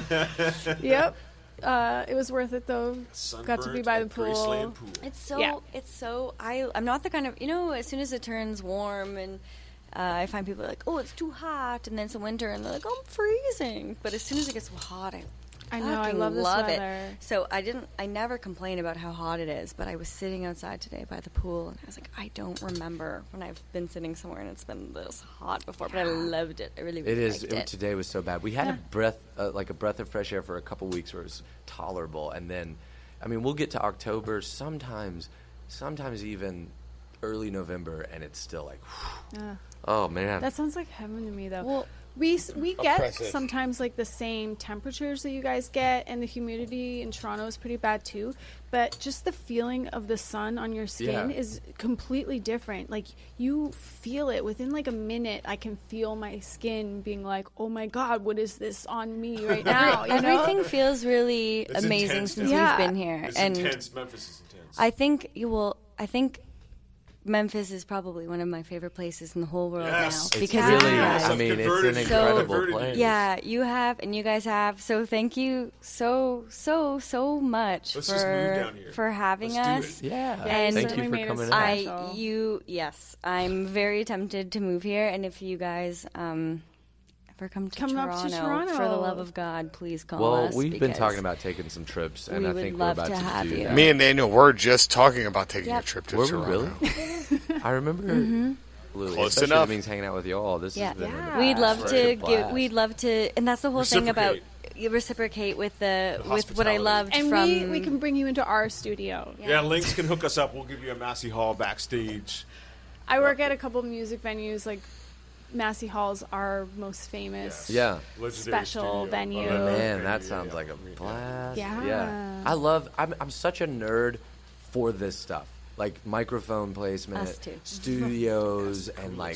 [SPEAKER 4] Yeah.
[SPEAKER 3] Yep. It was worth it though. Got to be
[SPEAKER 6] Sunburnt
[SPEAKER 3] by the
[SPEAKER 6] at
[SPEAKER 3] pool.
[SPEAKER 6] Graceland Pool.
[SPEAKER 2] It's so I'm not the kind of, as soon as it turns warm and I find people like, oh, it's too hot, and then it's winter and they're like, oh, I'm freezing. But as soon as it gets hot,
[SPEAKER 3] I know. I
[SPEAKER 2] fucking
[SPEAKER 3] love this weather.
[SPEAKER 2] it. So I never complain about how hot it is, but I was sitting outside today by the pool and I was like, I don't remember when I've been sitting somewhere and it's been this hot before, but I loved it. I really, really
[SPEAKER 4] It is.
[SPEAKER 2] liked it.
[SPEAKER 4] Today was so bad. We had a breath of fresh air for a couple weeks where it was tolerable, and then, I mean, we'll get to October, sometimes even early November, and it's still like, oh man.
[SPEAKER 3] That sounds like heaven to me, though.
[SPEAKER 2] Well,
[SPEAKER 3] we get
[SPEAKER 5] Oppressive.
[SPEAKER 3] sometimes like the same temperatures that you guys get, and the humidity in Toronto is pretty bad too. But just the feeling of the sun on your skin
[SPEAKER 4] Yeah.
[SPEAKER 3] is completely different. Like you feel it within like a minute. I can feel my skin being like, "Oh my God, what is this on me right now?" You know?
[SPEAKER 2] Everything feels really
[SPEAKER 6] It's
[SPEAKER 2] amazing
[SPEAKER 6] intense
[SPEAKER 2] since
[SPEAKER 3] now.
[SPEAKER 2] we've been here,
[SPEAKER 6] It's
[SPEAKER 2] and
[SPEAKER 6] intense. Memphis is intense.
[SPEAKER 2] I think Memphis is probably one of my favorite places in the whole world
[SPEAKER 6] Yes.
[SPEAKER 2] now
[SPEAKER 4] It's
[SPEAKER 2] because
[SPEAKER 4] really,
[SPEAKER 2] of you guys.
[SPEAKER 4] I mean, it's an
[SPEAKER 6] Converted.
[SPEAKER 4] incredible
[SPEAKER 6] Converted.
[SPEAKER 4] place.
[SPEAKER 2] Yeah, you have, and you guys have. So thank you so much
[SPEAKER 6] Let's just move down here.
[SPEAKER 2] for having
[SPEAKER 6] Let's
[SPEAKER 2] us.
[SPEAKER 6] do it.
[SPEAKER 4] Yeah.
[SPEAKER 2] And
[SPEAKER 4] Thank
[SPEAKER 3] certainly
[SPEAKER 4] you for
[SPEAKER 3] made us
[SPEAKER 4] coming
[SPEAKER 3] special.
[SPEAKER 4] out.
[SPEAKER 3] Special.
[SPEAKER 2] I'm very tempted to move here, and if you guys ever come to
[SPEAKER 3] Come up
[SPEAKER 2] Toronto,
[SPEAKER 3] to Toronto.
[SPEAKER 2] for the love of God, please call
[SPEAKER 4] Well,
[SPEAKER 2] us.
[SPEAKER 4] we've been
[SPEAKER 2] because
[SPEAKER 4] talking about taking some trips, and
[SPEAKER 2] we
[SPEAKER 4] I
[SPEAKER 2] would
[SPEAKER 4] think we're
[SPEAKER 2] love
[SPEAKER 4] about
[SPEAKER 2] to
[SPEAKER 4] to
[SPEAKER 2] have
[SPEAKER 4] do
[SPEAKER 2] you.
[SPEAKER 4] that.
[SPEAKER 5] Me and Daniel were just talking about taking
[SPEAKER 2] Yep.
[SPEAKER 5] a trip to
[SPEAKER 4] Were we
[SPEAKER 5] Toronto.
[SPEAKER 4] really? I remember. Absolutely.
[SPEAKER 5] Close
[SPEAKER 4] Especially
[SPEAKER 5] enough.
[SPEAKER 4] It means hanging out with y'all. This
[SPEAKER 2] Yeah.
[SPEAKER 4] has been
[SPEAKER 3] Yeah.
[SPEAKER 4] an
[SPEAKER 2] We'd love
[SPEAKER 4] absolute
[SPEAKER 2] to give.
[SPEAKER 4] blast.
[SPEAKER 2] We'd love to, and that's the whole thing about you reciprocate with with what I
[SPEAKER 6] hospitality.
[SPEAKER 2] loved
[SPEAKER 3] And
[SPEAKER 2] from.
[SPEAKER 3] we can bring you into our studio.
[SPEAKER 6] Yeah, Lynx can hook us up. We'll give you a Massey Hall backstage.
[SPEAKER 3] I work at a couple music venues. Like Massey Hall's our most famous.
[SPEAKER 4] Yeah.
[SPEAKER 6] Legendary
[SPEAKER 3] Special
[SPEAKER 6] studio.
[SPEAKER 3] venue.
[SPEAKER 6] Oh,
[SPEAKER 4] Man, that
[SPEAKER 6] venue,
[SPEAKER 4] sounds
[SPEAKER 6] yeah.
[SPEAKER 4] like a blast.
[SPEAKER 3] Yeah.
[SPEAKER 4] I love. I'm such a nerd for this stuff. Like microphone placement,
[SPEAKER 2] Us too.
[SPEAKER 4] studios, and like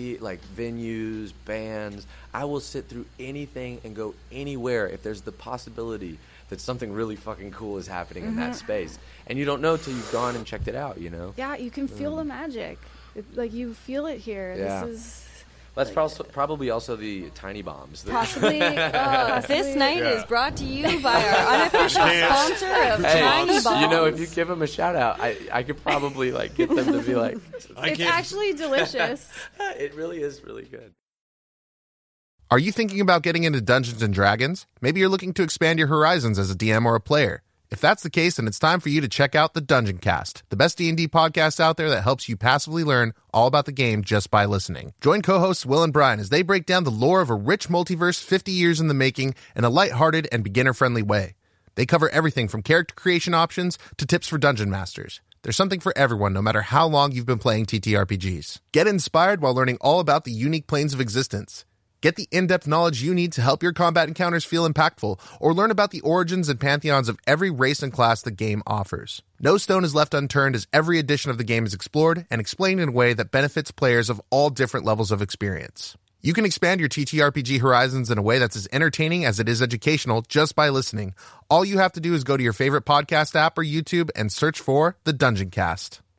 [SPEAKER 4] venues, bands. I will sit through anything and go anywhere if there's the possibility that something really fucking cool is happening in that space. And you don't know till you've gone and checked it out. You know.
[SPEAKER 3] Yeah, you can feel the magic. Like you feel it here.
[SPEAKER 4] Yeah.
[SPEAKER 3] This is
[SPEAKER 4] That's probably also the tiny bombs.
[SPEAKER 3] Possibly.
[SPEAKER 2] This night is brought to you by our unofficial sponsor of Tiny Bombs.
[SPEAKER 4] You know, if you give them a shout out, I could probably like get them to be like.
[SPEAKER 3] It's actually delicious.
[SPEAKER 4] It really is really good.
[SPEAKER 8] Are you thinking about getting into Dungeons & Dragons? Maybe you're looking to expand your horizons as a DM or a player. If that's the case, then it's time for you to check out the Dungeon Cast, the best D&D podcast out there that helps you passively learn all about the game just by listening. Join co-hosts Will and Brian as they break down the lore of a rich multiverse 50 years in the making in a lighthearted and beginner-friendly way. They cover everything from character creation options to tips for dungeon masters. There's something for everyone, no matter how long you've been playing TTRPGs. Get inspired while learning all about the unique planes of existence. Get the in-depth knowledge you need to help your combat encounters feel impactful, or learn about the origins and pantheons of every race and class the game offers. No stone is left unturned as every edition of the game is explored and explained in a way that benefits players of all different levels of experience. You can expand your TTRPG horizons in a way that's as entertaining as it is educational just by listening. All you have to do is go to your favorite podcast app or YouTube and search for The Dungeon Cast.